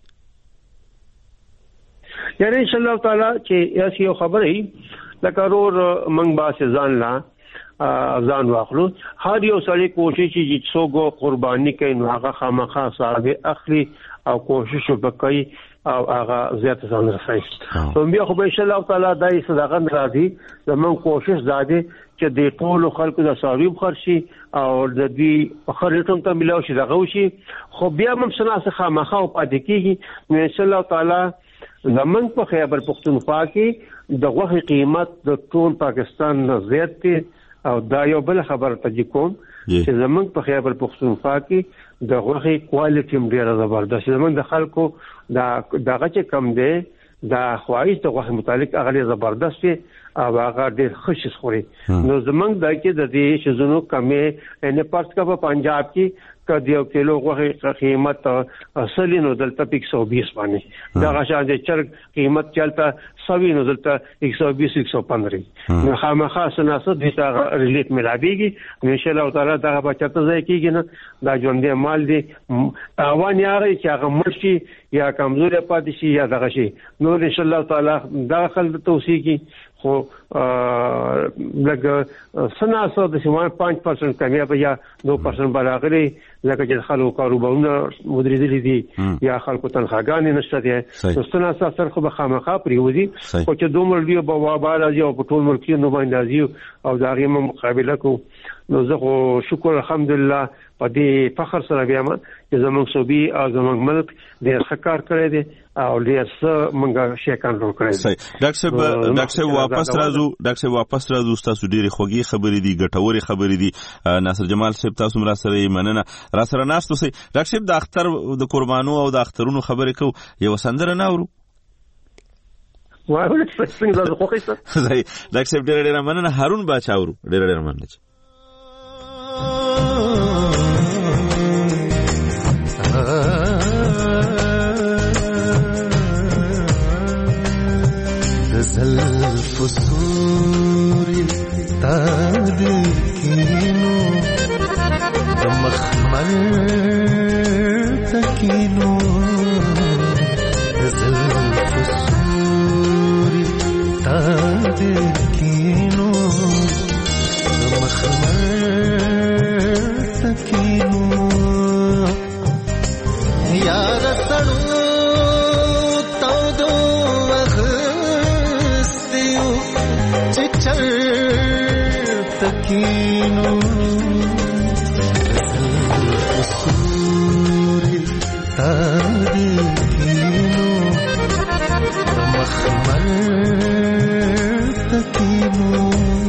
یعنی ان شاء الله تعالی چې یاسي یو خبرې لکه رور منګ باسه ځان لا ځان واخلو هر یو سړی کوشش چې څوک قرباني کوي نو هغه خامخا صاحب اخلي او کوشش وکړي او هغه زیات ځان رسوي. نو بیا خو ان شاء الله تعالی دای صدقه راځي زمون کوشش زاده چې د ټولو خلکو د صاحب خرشي او د دې خریټم ته ملاوي شي دغه شي خو بیا هم سناسه خامخا او پاتې کیږي نو ان شاء الله تعالی زمون په خیبر پختونخوا کې د غوښې قیمت د ټول پاکستان نه زیات دی او دا یو بل خبر ته کوم چې زمونږ په خیبر پختونخوا کې د غوښې کوالټي هم ډېره زبردست زمونږ د خلکو دا دغه چې کم دی دا خواهش د غوښې متعلق هغه ډېر زبردست دی او هغه ډېر ښه خوري نو زمونږ دا کې د دې شزونو کمې ان پارس کا په پنجاب کې کدی یو کیلو غوښې قیمت اصلي نو دلته ایک سو بیس باندې دا غشان د چرګ قیمت چلته سوي نو دلته ایک سو بیس ایک سو پندرہ نو خامخا سناسه د تا ریلیټ ملابيږي ان شاء الله تعالی دا به چته ځای کېږي نه دا ژوند دی مال دی اوان یاري چې هغه مرشي یا کمزوري پاتې شي یا دغه شي نو ان شاء الله تعالی داخل توسيږي خو لکه سناسه د سیمان پنځه پرسنټ کمیابه یا دو پرسنټ براغلي لکه چې خلکو کاروبارونه مدیریت دي یا خلکو تنخواګانې نشته دي نو سناسه سره خو به خامخا پریوزي خو چې دومره دی په وابه راځي او په ټول ملک نو باندې راځي او دا غي مقابله کو نو زه خو شکر الحمدلله په دې فخر سره بیا ما چې زموږ صوبي او زموږ ملک ډېر ښه کار کړی دی او ډېر څه موږ شی کنټرول کړی دی. ډاکټر صاحب ډاکټر صاحب واپس راځو ډاکټر صاحب واپس راځو تاسو ډېرې خوږې خبرې دي ګټورې خبرې دي. ناصر جمال صاحب تاسو مرا سره مننه را سره ناستو سي. ډاکټر صاحب د اختر د قربانو او د اخترونو خبرې کو یو سندره نه اورو وای ولې څنګه زه خوښی سره ډاکټر صاحب ډېر ډېر مننه. هارون باچا اورو ډېر ډېر مننه. زلف سوری تاد کینو مخمل تکینو زلف سوری تاد کینو مخمل تکینو یار تړو تکینو سوری تاد کینو مخمل تکینو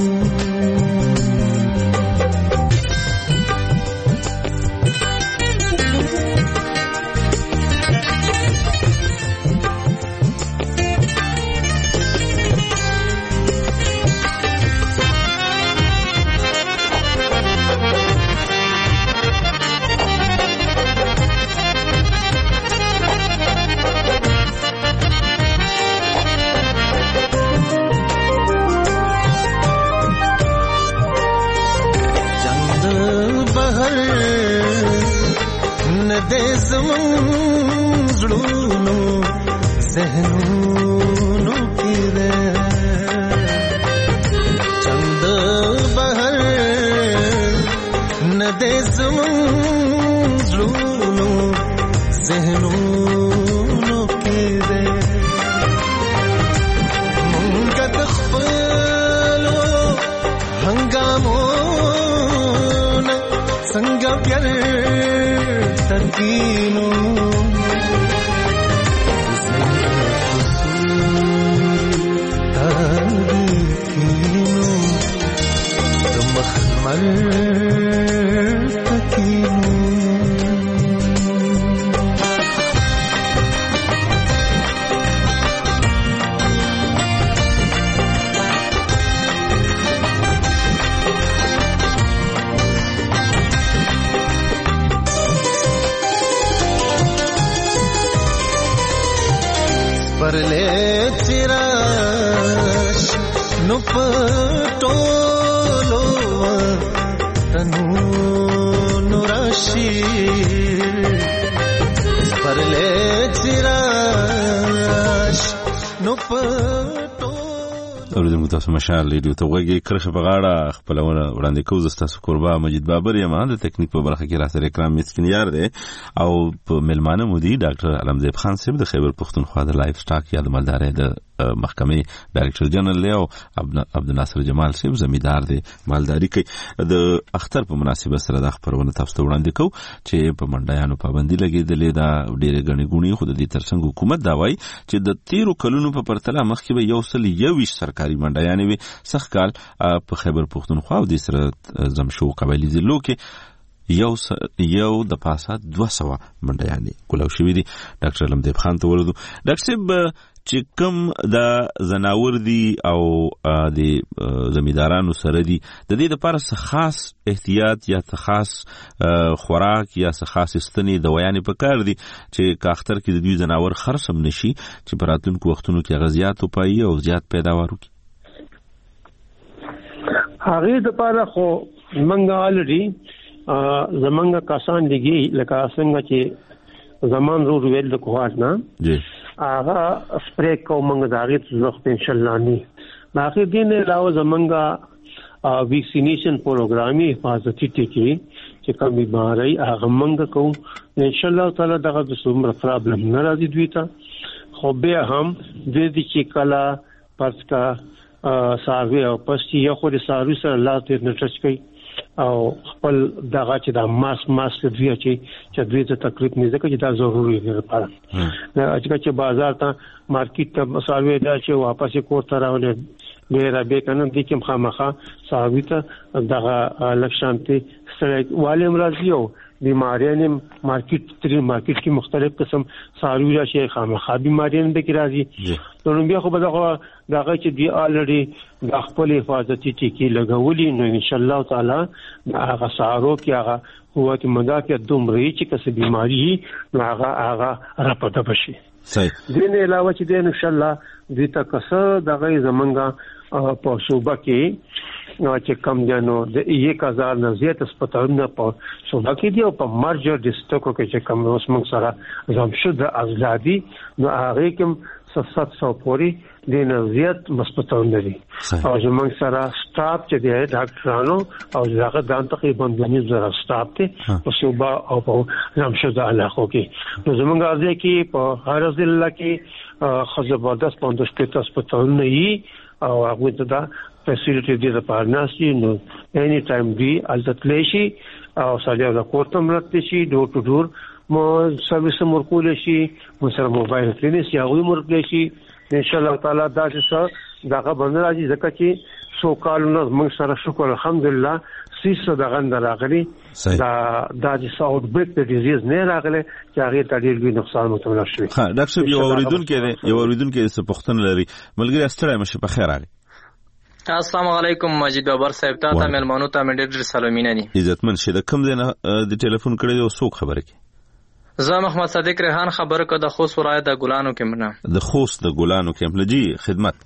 دے زمون زړونو ذهنونو کې چند بهر نه دے زمون زړونو ذهنونو کې مونږ د خپلو هنګامو څنګه پیار تکینو تکینو مخمل تکینو परले चिराश नु पटोलो तनु नुराशी परले चिराश नु पटो اوریدونکو تاسو مشال ریډیو ته وګورئ کرخه په غاړه خپلونه وړاندې کوو. زه ستاسو قربا مجید بابر یم. د تکنیک په برخه کې راسره اکرام مسکین یار دی او په ملمانه مودي ډاکټر علمزیب خان صاحب د خیبر پختونخوا د لایف سټاک یا د مالدارۍ د محکمې ډایرکټر جنرال له او عبد الناصر جمال صاحب زمیدار دی مالداري کوي. د اختر په مناسبت سره د خبرونه تاسو ته وړاندې کوو چې په منډیانو پابندي لګیدلې دا ډېرې غني ګونی خو د دې ترڅنګ حکومت دا وایي چې د تیرو کلونو په پرتله مخکې به یو سل یویش سرکاري منډیانې وي. سخت کال په خیبر پختونخوا او د سره زمشو قبایلی ضلعو کې یو یو د پاسه دوه سوه منډیانې کولاو شوي دي. ډاکټر علمزیب خان ته ورغلو. ډاکټر صاحب چې کوم د زناور دي او د زمیدارانو سره دي د دې لپاره څه خاص احتیاط یا څه خاص خوراک یا څه خاص استنې دوايانې پکار دي چې کاختر کې د دوی زناور خرڅم نشي چې په راتلونکو وختونو کې غزيات او پای او زیات پیداوار وکړي. هغه د لپاره خو منګه الډي زمونږ کسان دیږي لکه څنګه چې زمان رو ویل د کوهات نه جی هغه سپری کومنګ داغه ځخ په ان شاء الله نه باقي دین علاوه زمونږ ویکسینیشن پروګرامي حفاظتي ټکی چې کوم بیماری هغه منګ کوم ان شاء الله تعالی دغه د څومره پرابلم نه راځي دوی ته. خو به هم د دې چې کلا پس کا ساروی او پستی یا خو د ساروی سره الله ته نټچ کوي او خپل دغه چې د ماس ماس دی چې چې دوی ته تکلیف نه ځکه چې دا ضروري دی لپاره نه چې بازار ته مارکیټ ته مساوي دا چې واپس کور ته راولې ډیر به کنه د کوم خامخه صاحب ته دغه لکشانتي سره والم راځي او بیماریاں مارکیٹ تری مارکیٹ کی مختلف قسم ساروی راشي خامخا بیماریاں به کی راځي نو بیا خو به دغه دغه چې دی الریډي د خپل حفاظتي ټیکی لګولي نو ان شاء الله تعالی هغه سارو کې هغه قوت مدافعت دومره چې کس بیماری نو هغه هغه راپته بشي صحیح دین علاوه چې دین ان شاء الله دې تکسه دغه زمونږه په صوبه کې نو چې کم جنو د یک هزار نه زیات هسپتالونه په صوبه کې دي او په مرجر ډیسټریکټ کې چې کم اوس موږ سره زمشد ازادي نو هغه کوم سات سو پوری د نزیات هسپتالونه دي او زموږ سره سټاف چې دی ډاکټرانو او هغه د تقریبا د زره سټاف ته په صوبه او په زمشد علاقو کې نو زموږ ځای کې په هر ضلع کې خزبردست پوندس کې هسپتالونه یې او هغه ته دا فیسیلیټي دي د پارناسي نو اني ټایم دی التتلیشي او سړی د کوټم راته شي ډور ټو ډور مو سرویس مرکول شي مو سره موبایل کلینیک یا غوي مرکول شي ان شاء الله تعالی دا چې داغه باندې راځي ځکه چې سو کالونه موږ سره شکر الحمدلله سیسه دغه راغلي دا د ساوث بریک د ډیزیز نه راغله چې هغه ته ډیر لوی نقصان متوجه شوی ها ډاکټر یو اوریدونکو یو اوریدونکو څه پوښتنه لري ملګری استړی مشه په خیر علي السلام علیکم مجید بابر صاحب ته ته ملمنو ته مې ډېر سلامونه دي عزتمن شه د کوم دینه د ټلیفون کړی او څوک خبره کی زه محمد صادق ریحان خبر کو د خوست ولایت د ګلانو کې منه د خوست د ګلانو کې ملجی خدمت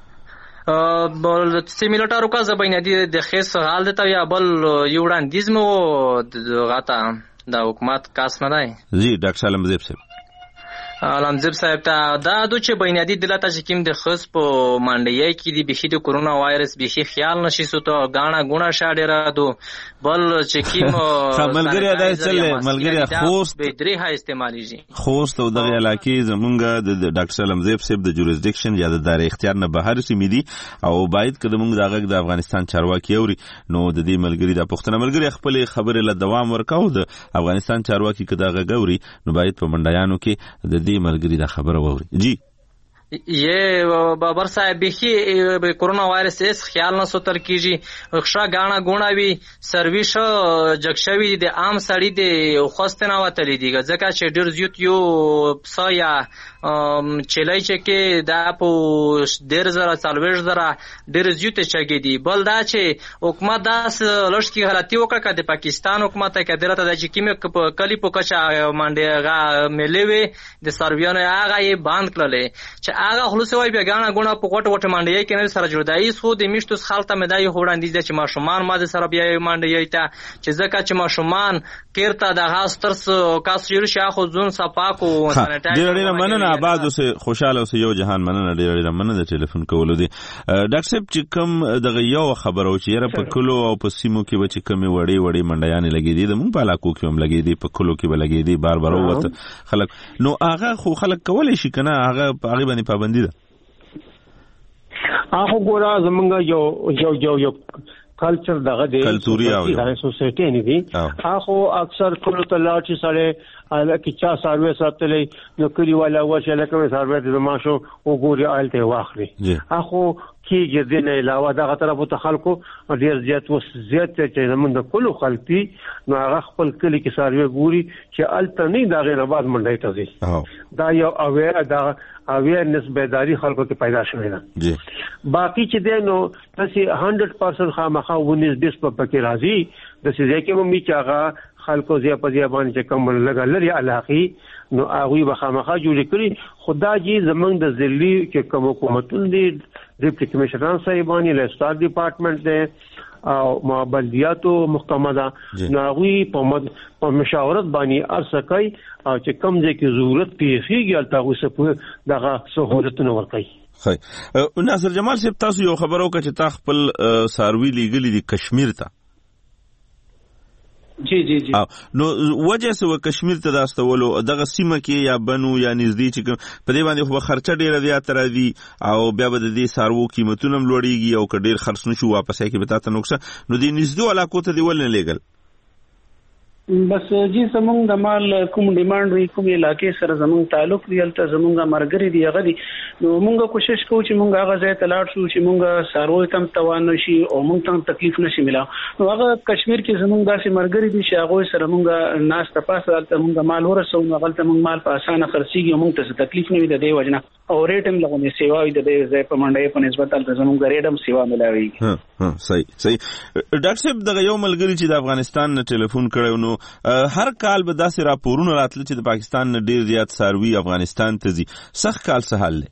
ا بل سیمیلټارو کا زبینه دي د خیس حال دته یا بل یو وړاندیز مو غاټه د حکومت کاس نه دی جی ډاکټر سلام زیب صاحب علامزب صاحب ته دا د چې بنیادی دلته چې کوم د خص په منډي کې دی بشي د کورونا وایرس بشي خیال نشي سو ته غاڼه غونه شاډه را دو بل چې کوم ملګری دای چلې ملګری خوست به درې ها استعماليږي خوست او دغه علاقې زمونږ د ډاکټر علامزب صاحب د جوریسډکشن یا د دار اختیار نه بهر سیمې دي او باید کده موږ دغه د افغانستان چارواکي اوري نو د دې ملګری د پښتنه ملګری خپل خبره له دوام ورکاو د افغانستان چارواکي کده غوري نو باید په منډیانو کې د ملګری دا خبره ووري جی یہ بابر صاحب بخي کورونا وایرس اس خیال نه ستر کیږي خشا غاڼه غونه وی سرویس جکشوی د عام سړی د خوستنه وتلی دی ځکه چې ډیر زیات یو پسا یا چلای چې کې دا په ډیر زره څلوېښت زره ډیر زیات چګی دی بل دا چې حکومت داس لږ کی غلطي وکړه د پاکستان حکومت کې درته د چې کیمه کلی په کچا منډه غا ملوي د سرویانو هغه یې باند کړل چې هغه خلاصوي بیا غاڼه غونه په کوټه وټه منډي کې نه سره جوړدای سو د میشتوس خالته مدای هوړاندې چې ماشومان ماده سره بیا منډي ته چې ځکه چې ماشومان کېرته د هاسترس کاسیر شاخو ځون صفاکو ډېر ډېر مننه آباد اوسه خوشاله اوسه یو جهان مننه ډېر ډېر مننه د ټلیفون کولو دي ډاکټر صاحب چې کوم دغه یو خبرو چې یره په کلو او په سیمو کې به چې کومي وړي وړي منډیان لګې دي د مونږ په علاقو کې هم لګې دي په کلو کې به لګې دي بار بار وته خلک نو هغه خو خلک کولای شي کنه هغه هغه باندې پابندي ده هغه ګورا زمونږ یو یو یو یو کلچر دغه دی کلتوري او سوسایټي نه دي هغه اکثر ټول ته لاټي سره الکه چا سروي ساتلې نو کلی والا وشه لکه سروي د ماشو وګوري آلته واخلي هغه کیږي د نه علاوه دغه طرفو ته خلکو ډیر زیات وس زیات چې زمونږ د کلو خلتي نو هغه خپل کلی کې سروي ګوري چې الته نه دا غیر آباد منډای ته ځي دا یو اویر دا اویرنس بیداری خلکو کې پیدا شوې ده باقي چې دی نو تاسو سو پرسنټ خامخا ونیس بیس په پکې راځي د څه ځکه مې چې هغه خلکو زیات په زیات باندې چې کوم لګا لري علاقې نو هغه به خامخا جوړ کړی خدای جی زمنګ د ذلی کې کوم حکومتون دي ډیپټي کمشنر صاحبانی له ستار ډپارټمنټ دی او مابلدیاتو محکمه ده نو هغه په په مشاورت باندې ارسکای او چې کوم ځای کې ضرورت پیښیږي البته اوس په دغه سہولتونه ورکړي خی ناصر جمال صاحب تاسو یو خبرو که چې تا خپل ساروی لیګلی دی کشمیر ته جی جی جی نو وجه سو کشمیر ته داستولو دغه سیمه کې یا بنو یا نږدې چې په دې باندې خو خرچه ډیره زیاته راځي او بیا به د دې سارو قیمتونه لوړیږي او کډیر خرڅ نشو واپس کې به تاسو نقصان نو دې نږدې علاقو ته دی ولنه لګل بس جی زمونږ د مال کوم ډیماند وي کوم علاقې سره زمونږ تعلق دی الته زمونږه مرګري دی هغه دي نو مونږه کوشش کوو چې مونږ هغه ځای ته لاړ شو چې مونږه ساروي تم توان نشي او مونږ ته تکلیف نشي ملا نو هغه کشمیر کې زمونږ داسې مرګري دي چې هغه سره مونږه ناس ته پاسه الته مونږه مال ورسو نو هغه مونږ مال په اسانه خرڅيږي مونږ ته تکلیف نه وي د دې وجنه او ریټم لغونې سیوا وي د دې ځای په منډه په نسبت الته زمونږ ریټم سیوا ملاوي ها ها صحیح صحیح ډاکټر صاحب دغه یو ملګری چې د افغانستان نه ټلیفون کړو نو هر کال به داسې راپورونه راتل چې د پاکستان نه ډیر زیات ساروي افغانستان ته ځي سخت کال څه حل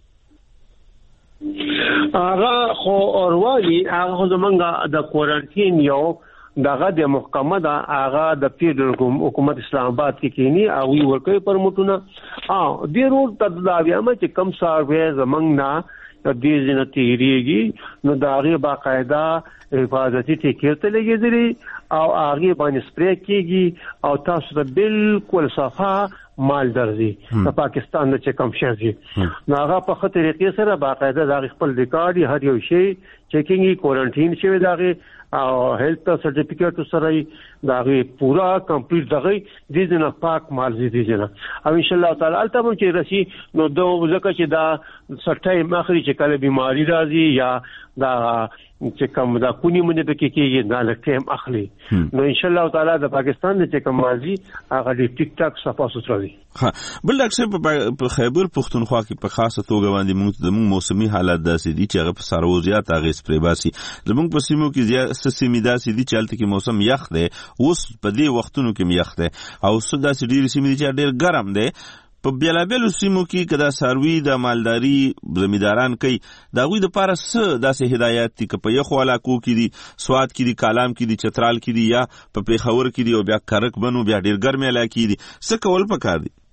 دی هغه خو اوروالی هغه زمونږ د کوارنټین یو دغه د محکمه دا هغه د فیډرل حکومت اسلام آباد کې کینی او وی ورکوي پرموټونه ا د روز تداویامه چې کم ساروي زمونږ نه د دې ځنه تیریږي نو دا غي باقاعده حفاظتي ټیکټ لګیږي او هغه باندې سپری کیږي او تاسو ته بالکل صفه مال درځي د پاکستان د چکم شي نو هغه په خطر طریقې سره باقاعده د خپل ریکارډ هر یو شی چیکینګ کوارنټین شوی دغه او هیلث سرټیفیکیټ سره دغه پورا کمپلیټ دغه د دې نه پاک مال دي دي نه او ان شاء الله تعالی البته چې رسی نو دوه ځکه چې دا سټای مخري چې کله بیماری راځي یا دا چې کوم دا کونی مونږ د کې کې نه لکه اخلي نو ان شاء الله تعالی د پاکستان د چې کوم مازی هغه د ټیک ټاک صفه ستر دي ها بل ډاکټر په خیبر پختونخوا کې په خاصه توګه باندې موږ د موسمي حالات داسې دي چې هغه په سروزيات هغه سپری باسي زموږ په سیمو کې زیات سیمې داسې دي چې هلته کې موسم یخ دی اوس په دې وختونو کې یخ دی او څه داسې ډېر سیمې دي چې ډېر ګرم دی په بیلابیلو سیمو کې کدا ساروي د مالداري زمیداران کوي دا غوي د پاره څه داسې هدایت دي چې په یو علاقو کې دي سواد کې دي کالام کې دي چترال کې دي یا په پیښور کې دي او بیا کرک بنو بیا ډیر ګرمه علاقې کې دي څه کول پکار دي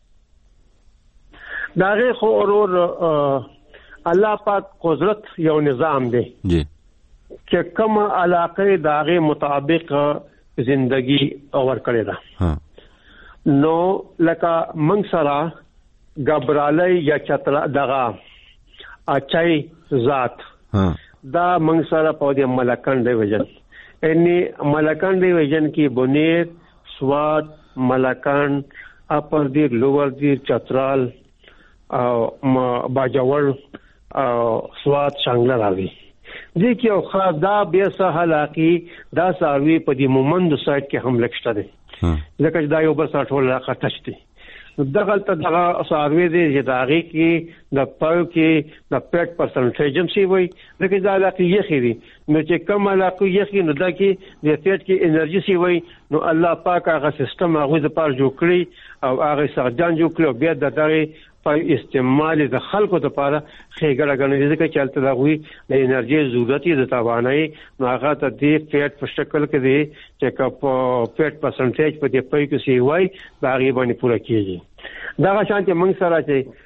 داغه خو اورور الله پاک قدرت یو نظام دی جی چې کوم علاقې داغه مطابق زندگی اور کړی دا نو لکه منګ سره غبرالی یا چترا دغه اچای ذات دا منګ سره په دې ملکند وجن اني ملکند وجن کې بنیر سواد ملکند اپر دی لوور دی چترال او باجوړ او سواد څنګه راوي دې کې او خاص دا به سهلاقي دا ساروي په دې مومند سایت کې هم لکشته دي ځکه دا یو بل سره ټول راخټشتي دغه ته دغه ساروي دي چې داغي کې د پاو کې د پټ پرسنټیج هم سی وي ځکه دا علاقه یې خېري نو چې کوم علاقه یې خېري نو دا کې د پټ کې انرژي سی وي نو الله پاک هغه سیستم هغه د پاره جوړ کړی او هغه سرجان جوړ کړو بیا د دغه په استعمال د خلکو لپاره خېګړه غنډې ځکه چې البته دغوی د انرژي ضرورت د توانایي نو هغه ته د فیټ په شکل کې دی چې کپ فیټ پرسنټیج په دې پای کې سی وای دا غي باندې پوره کیږي دا شانتي موږ سره چې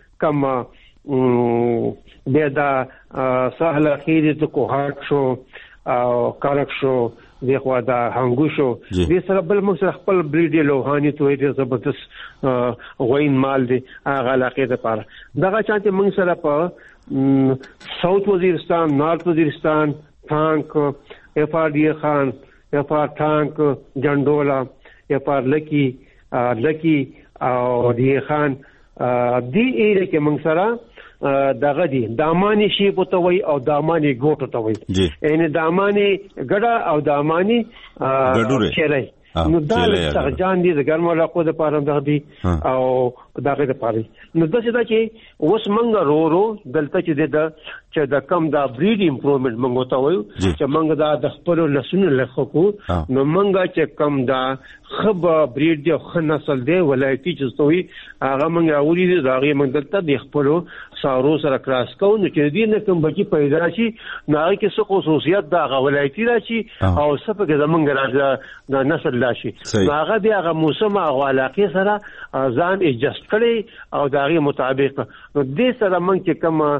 کم د دا سهل اخیری د کوهاټ شو او کارک شو دغه دا هنګو شو د سره بل موږ سره خپل بریډ لوهانی توې د زبردست غوین مال دی هغه علاقې د پاره دغه چانته موږ سره په ساوث وزیرستان نارث وزیرستان ټانک اف ار ډی خان اف ار ټانک جندولا اف ار لکی لکی او دی خان دی ایره کې موږ سره دغه دي دامانی شی پوتوي او دامانی ګوټو توي ان دامانی ګډه او دامانی چلای نو دا سرجان دي د ګرمو علاقو د پاره دغه دي او دغه د پاره نو دا چې دا چې اوس منګ رو رو دلته چې د چې د کم دا بریډ امپروومنت منګو ته وایو چې منګ دا د خپل لسونه لخوا نو منګ چې کم دا خب بریډ دی خو نسل دی ولایتي چې توي هغه منګ اوري دي دا غي منګ دلته د خپل سارو سره کراس کو نو چې دې نه کوم بچي پیدا شي نو هغه کې څه خصوصیت دا غ ولایتي راشي او سپه کې زمونږ راځي د نسل راشي هغه دی هغه موسم هغه علاقې سره ځان ایجست کړي او دا غي مطابق نو دې سره منګ چې کوم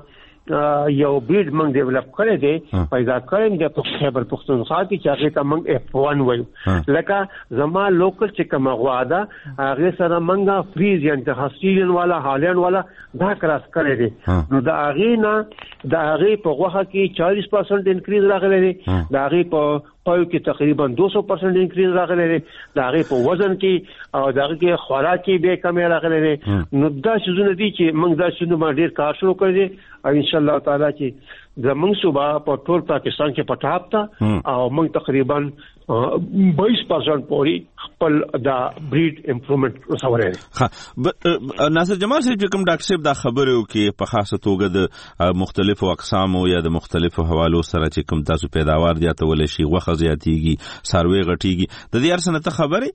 یو بیډ موږ ډیولپ کړی دی پیدا کړی دی په خیبر پختونخوا کې چې هغه ته موږ اف ون وایو لکه زما لوکل چې کوم غوا ده هغه سره موږ فریز یا تحصیلن والا هالند والا دا کراس کړی دی نو دا هغه نه دا هغه په غوخه کې چالیس پرسنټ انکریز راغلی دی دا هغه په پایو کې تقریبا دو سو پرسنټ انکریز راغلی دی دا هغه په وزن کې او دا هغه کې خوراک کې به کمی راغلی دی نو دا څه دي چې موږ دا څه نو ډیر کار شروع کړی دی او ان شاء الله تعالی چې زمونږ صوبا په ټول پاکستان کې پټاپ تا او موږ تقریبا بائیس پرسنٹ پوری خپل دا بریډ امپروومنت وسوره ها ناصر جمال صاحب کوم ډاکټر صاحب دا خبره وکي په خاصه توګه د مختلفو اقسامو یا د مختلفو حوالو سره چې کوم تاسو پیداوار زیاتول شي غوښه زیاتیږي سروي غټیږي د دې ارسنه ته خبره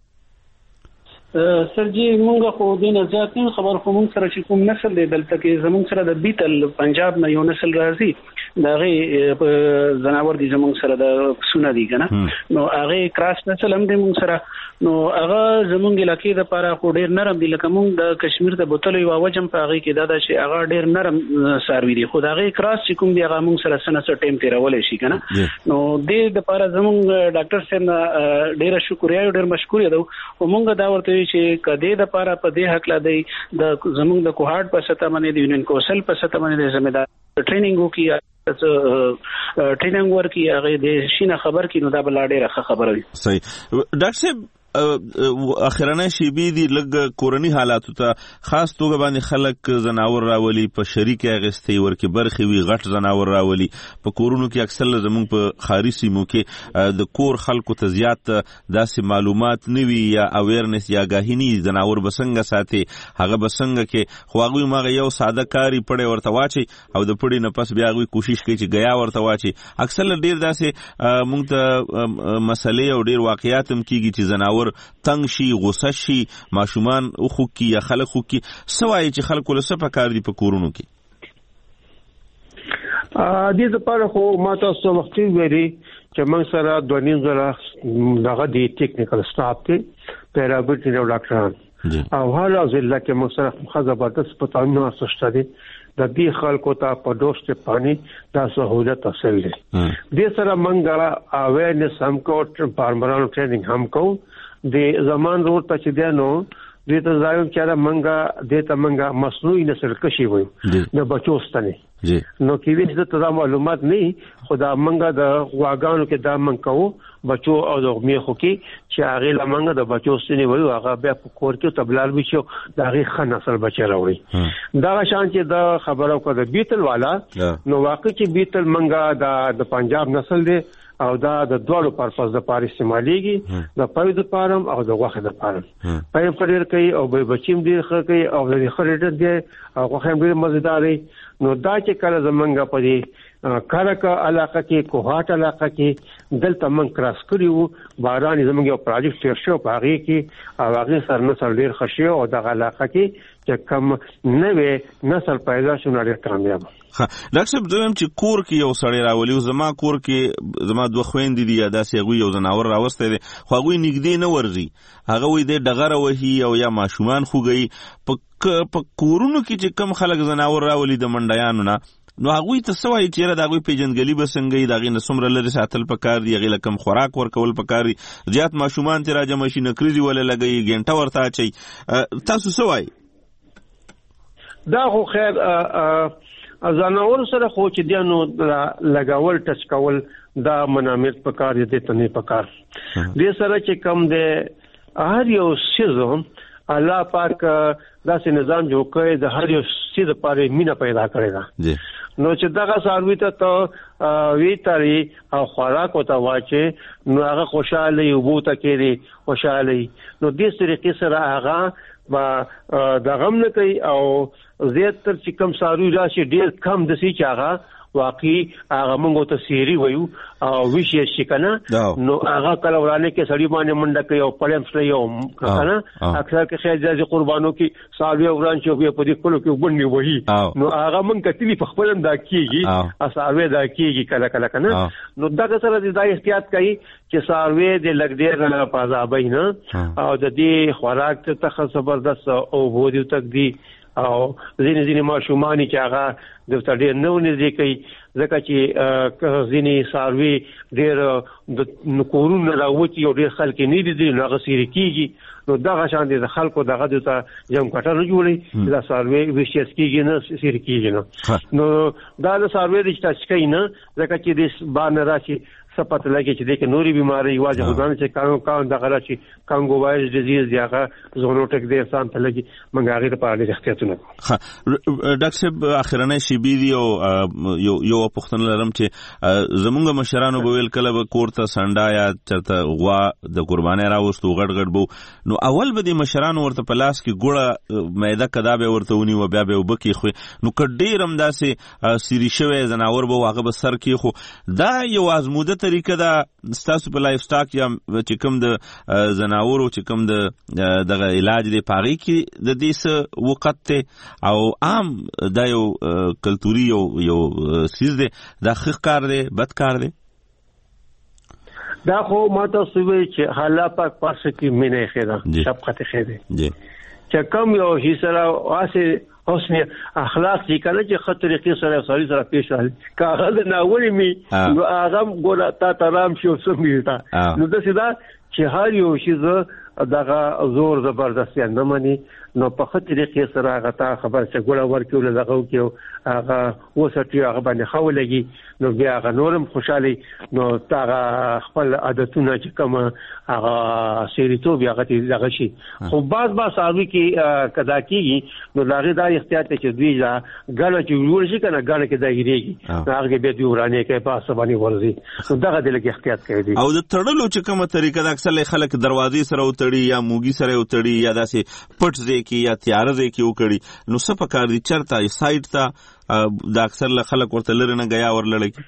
سرجی مونږه خو دینه ځاتین خبر خو مونږ سره چې کوم نسل دی دلته کې زمونږ سره د بیتل پنجاب نه یو نسل راځي دا غي زناور دي زمونږ سره د سونه دي کنه نو هغه کراس نسل هم دي مونږ سره نو هغه زمونږ علاقې د پاره خو ډیر نرم دي لکه مونږ د کشمیر د بوتل یو وجم په هغه کې دا د شي هغه ډیر نرم ساروي دي خو دا غي کراس چې کوم دی هغه مونږ سره سنه سره ټیم تیرول شي کنه نو دې د پاره زمونږ ډاکټر صاحب ډیر شکریا ډیر مشکور یم او مونږ دا ورته چې کده د پاره په دې حق لا دی د زمونږ د کوهارت په سطح باندې د یونین کوسل په سطح باندې د ځمېدار ټریننګ وکي ټریننګ ورکي هغه د شینه خبر کې نو دا بل ډیره خبره وي صحیح ډاکټر صاحب اخرانه شی بي دي لګ کورنی حالاتو ته خاص توګه باندې خلک زناور راولي په شریک اغستې ورکه برخي وی غټ زناور راولي په کورونو کې اکثر زمونږ په خاري سیمو کې د کور خلکو ته زیات داسې معلومات نوي یا اویرنس یا غاهینی زناور بسنګ ساتي هغه بسنګ کې خو هغه ماغه یو ساده کاری پړې ورته واچي او د پړې نه پس بیا غوي کوشش کوي چې غیا ورته واچي اکثر ډیر داسې مونږ ته مسلې او ډیر واقعیات هم کیږي چې زناور تنگ شي غوسه شي ماشومان او خو کی یا خلک خو کی سوای چې خلکو له سپه کار دي په کورونو کې ا دې لپاره خو ما تاسو وخت ویلي چې موږ سره د نیم زره دغه دی ټیکنیکل سټاف ته پیرابټ نو ډاکټران او حالا ځل کې موږ سره خزبات سپتانو اسشته دي د دې خلکو ته په دوست پانی دا سہولت حاصل دي د سره موږ اویرنس هم کو فارمرانو ټریننګ هم کو د زمان روډ ته چې دینو د ته ځایو چې دا منګه د ته منګه مصنوعي نسل کشي وي د بچو ستنه نو کې وی چې ته معلومات نه خدا منګه د واګانو کې دا منکو بچو او د میخو کې چې هغه لمنګه د بچو ستنه وي هغه بیا په کور کې تبلال وشو دا هغه خ نسل بچی راوړي دا شان چې د خبرو کو د بیتل والا نو واقع چې بیتل منګه د پنجاب نسل دی او دا د دوړو پرپس د پاره استعماليږي د پوی د پارم او د غوخه د پاره پای پرېر کوي او به بچیم ډیر ښه کوي او د خریدت دی او غوخه ډیر مزیدار نو دا چې کله زمونږ په دې کارکا علاقه کې کوهات علاقه کې دلته من کراس کړیو باران زمونږ یو پروجیکټ تیر شو په هغه کې او هغه سر نسل ډیر خشي او د علاقه کې چې کم نوې نسل پیدا شو نه ډیر کامیاب ها ډاکټر صاحب دویم چې کور کې یو سړی راولي زما کور کې زما دوه خويندې دي یا داسې غوي یو زناور راوسته دي خو غوي نګدې نه ورځي هغه وي د ډغره وهي او یا ماشومان خوګي په په کورونو کې چې کم خلک زناور راولي د منډیانو نه نو هغه ته سوای چې را دغه پیجنګلی بسنګي دغه نسمره لري ساتل پکار دی غیله کم خوراک ورکول پکار دی زیات ماشومان ته راځي ماشين کریزي ولا لګي ګنټه ورته چي تاسو سوای دا خو خیر ځانور سره خو چې دینو لګاول ټچ کول دا منامت پکار دي ته نه پکار دې سره چې کم ده هر یو شیزو الله پاک داسې نظام جوړ کړی د هر یو شی د پاره مینا پیدا کړی دا نو چې دغه ساروي ته ته وی تاری او خوراک او ته واچي نو هغه خوشاله یو بوته کېږي خوشاله نو دې طریقې سره هغه با د غم نه کوي او زیات تر چې کم ساروي راشي ډیر کم د سي چاغه واقعي هغه موږ ته سيري وایو او ویشي شي کنه نو هغه کله ورانه کې سړي باندې منډه کوي او پړم سره یو کنه اکثر کې خیر ځای قربانو کې ساروي وران شي په دې کولو کې وبندي وایي نو هغه موږ کتلی په خپل دا کیږي اساوي دا کیږي کله کله کنه نو دا سره د احتیاط کوي چې ساروي د لګ ډیر نه پازابای نه او د دې خوراک ته زبردست او بودیو تک دی او ځینې ځینې ماشومان چې هغه د ډېر نو نږدې کوي ځکه چې ځینې څاروي ډېر د کورونو راوتي او ډېر خلک نه دي نو هغه سیري کېږي نو دغه شان دي د خلکو دغه د جمع کټه نه جوړي دا څاروي وشيس کېږي نه سیري کېږي نه نو دا د څاروي د چې کوي نه ځکه چې د باندې راشي سپت لګي چې د نوري بيماري واجه خدانه چې کانو کان دغه راشي کانګو وایرس ډیزیز دی هغه زونوټک د انسان ته لګي موږ هغه لپاره د احتیاطونه ها ډاکټر صاحب اخرنه شی بي دی او یو یو پښتون لرم چې زمونږ مشرانو به ویل کله به کوړه سنډا یا چرته غوا د قرباني راوستو غړ غړ بو نو اول به د مشرانو ورته پلاس کې ګوړه مېده کدا به ورته ونی و بیا به وبکی خو نو کډیرم داسې سری شوی زناور به واغه به سر کې خو دا یو ازموده طریقه دا ستاسو په لایف سټاک یا چې کوم د زناورو چې کوم د دغه علاج دی پاغي کې د دې څه وخت ته او عام دا یو کلتوري یو یو سیز دی دا ښه کار دی بد کار دی دا خو ماته سوي چې حالا پاک پاسه کې مینه خیره شفقت خیره جی چې کوم یو هي سره واسه حسن اخلاق چې کله چې خطر طریقې سره سړي سره پیښ راځي کاغذ نه ولې می نو هغه ګور تا ترام شو سمېتا نو د سیدا چې هر یو شی زه دغه زور زبردستي نه مني نو په خطر طریقې سره هغه تا خبر چې ګور ورکول دغه کېو هغه وسټي هغه باندې خولګي نو بیا هغه نورم خوشحالي نو تا خپل عادتونه چې کوم هغه سیریتو بیا هغه دغه شي خو بعض بعض ساوي کې کدا کیږي نو لاغه دا احتیاط چې دوی لا غاړه چې ور شي کنه غاړه کې دایریږي هغه به دوی ورانه کې په اسبانی ورزي نو دغه د لګ احتیاط کوي او د تړلو چې کومه طریقه د اکثر خلک دروازې سره وتړي یا موګي سره وتړي یا داسې پټ ځای کې یا تیار ځای کې وکړي نو څه پکار دي چرته سایت ته د اکثر خلک ورته لری نه غیا ورلړي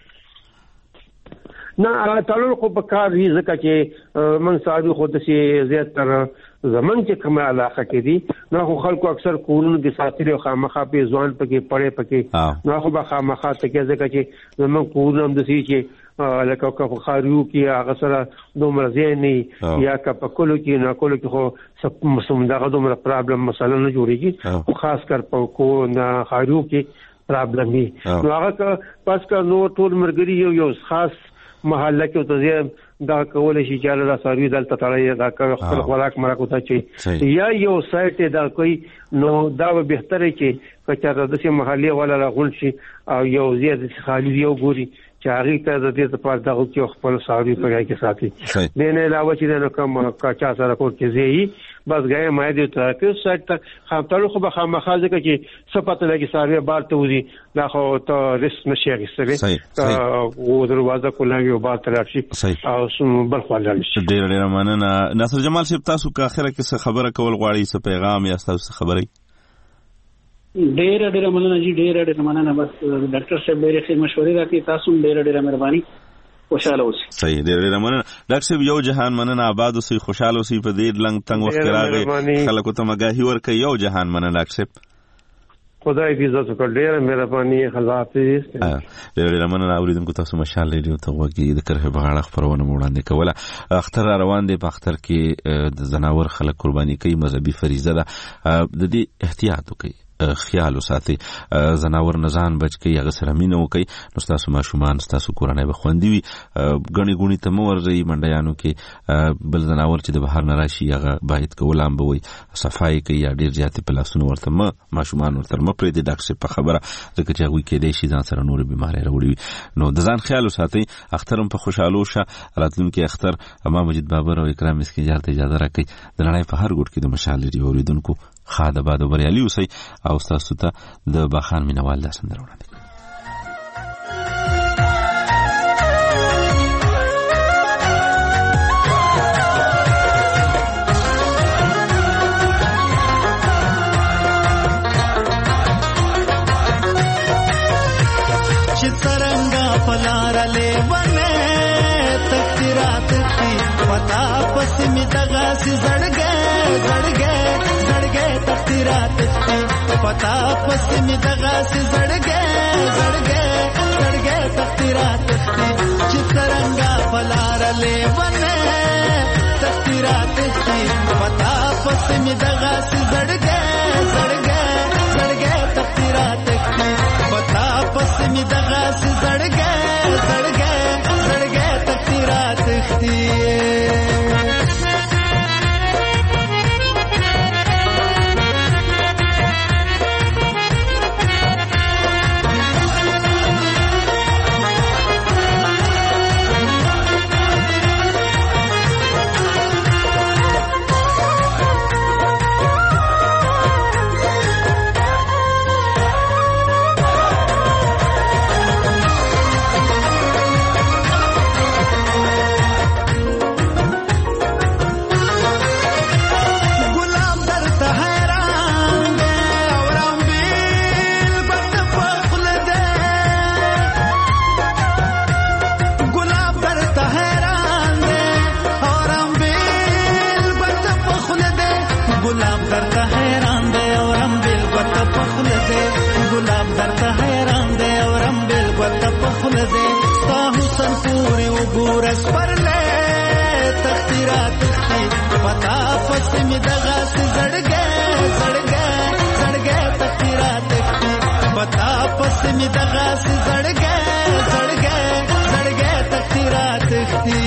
نه تړل خو پکار دي ځکه چې من صاحب خو د سي زیات تر زمون چې کومه علاقه کې دي نو خو خلکو اکثر کورونو کې ساتلي او خامخا په ځوان پکې پړې پکې نو خو به خامخا ته کې ځکه چې زمون کورونو هم د سي چې لکه کو خاریو کې هغه سره دومره زینې یا کا پکولو کې نو کولو کې خو سم دغه دومره پرابلم مسله نه جوړیږي خو خاص کر په کو نه خاریو کې پرابلم وي نو هغه پس کا نو ټول مرګري یو یو خاص محله کې ته دا کول شي چې الله ساروي دلته تړي دا خپل خوراک مرکو ته چي یا یو سایت دا کوئی نو دا به بهتره چې کچا د سي محلي ولا راغون شي او یو زیات خالي یو ګوري چې هغه ته د دې په دغه کې خپل ساروي په کې ساتي دینه علاوه چې نو کوم کچا سره کو کې زی بس غي ما دې ته کې سایت ته خپل خو به خامخازه کې صفته لګي ساروي بار ته وزي دا خو ته رس نشي غسري او دروازه کولای او بار تر شي او بل خپل شي ډیر ډیر مننه ناصر جمال صاحب تاسو کا اخره کې خبره کول غواړئ څه پیغام یا تاسو خبري ډیر ډیر مننه جی ډیر ډیر مننه بس ډاکټر صاحب ډیر ښه مشورې راکړي تاسو ډیر ډیر مهرباني خوشاله اوسئ صحیح ډیر ډیر مننه ډاکټر صاحب یو جهان مننه آباد اوسئ خوشاله اوسئ په دې لنګ تنګ وخت راغی خلکو ته مګاهي ورکړي یو جهان مننه ډاکټر صاحب خدای دې عزت وکړي ډیر مهرباني خدا حافظ ډیر ډیر مننه اوریدونکو تاسو مشال ریډیو ته وګورئ د کرخه بغاړه خبرونه وړاندې کوله اختر روان دي په اختر کې د زناور خلک قرباني کوي مذهبي فریضه ده د دې احتیاط وکړي خیال وساتي زناور نزان بچ کې هغه سره مینه وکي نو تاسو ماشومان تاسو کورنۍ به خوندي وي غني غونی ته مور زي منډیانو کې بل زناور چې د بهر نه راشي هغه باید کولم به وي صفای کوي یا ډیر زیات پلاسونه ورته ما ماشومان ورته ما پرې د ډاکټر په خبره ځکه چې هغه کې د شي ځان سره نور بیماری راوړي نو د ځان خیال وساتي اخترم په خوشاله شه راتلونکي اختر امام مجید بابر او اکرام مسکین جارته اجازه راکړي د نړۍ په هر ګوټ کې د مشال لري اوریدونکو خاده باد بریالي اوسئ او تاسو ته د باخان مینوال د سندره وړاندې چې څرنګه پلار لیونه تکرات کی پتا پس می دغه زړګې زړګې زړګې تکرات کی پتا پس می دغه زړګې زړګې زړګې تکرات کی چې څرنګه پلار لیونه تکرات کی پتا پس می دغه زړګې زړګې ورځ پرلې تختیرا تختی پتا پس می دغه زړګې زړګې زړګې تختیرا تختی پتا پس می دغه زړګې زړګې زړګې تختیرا تختی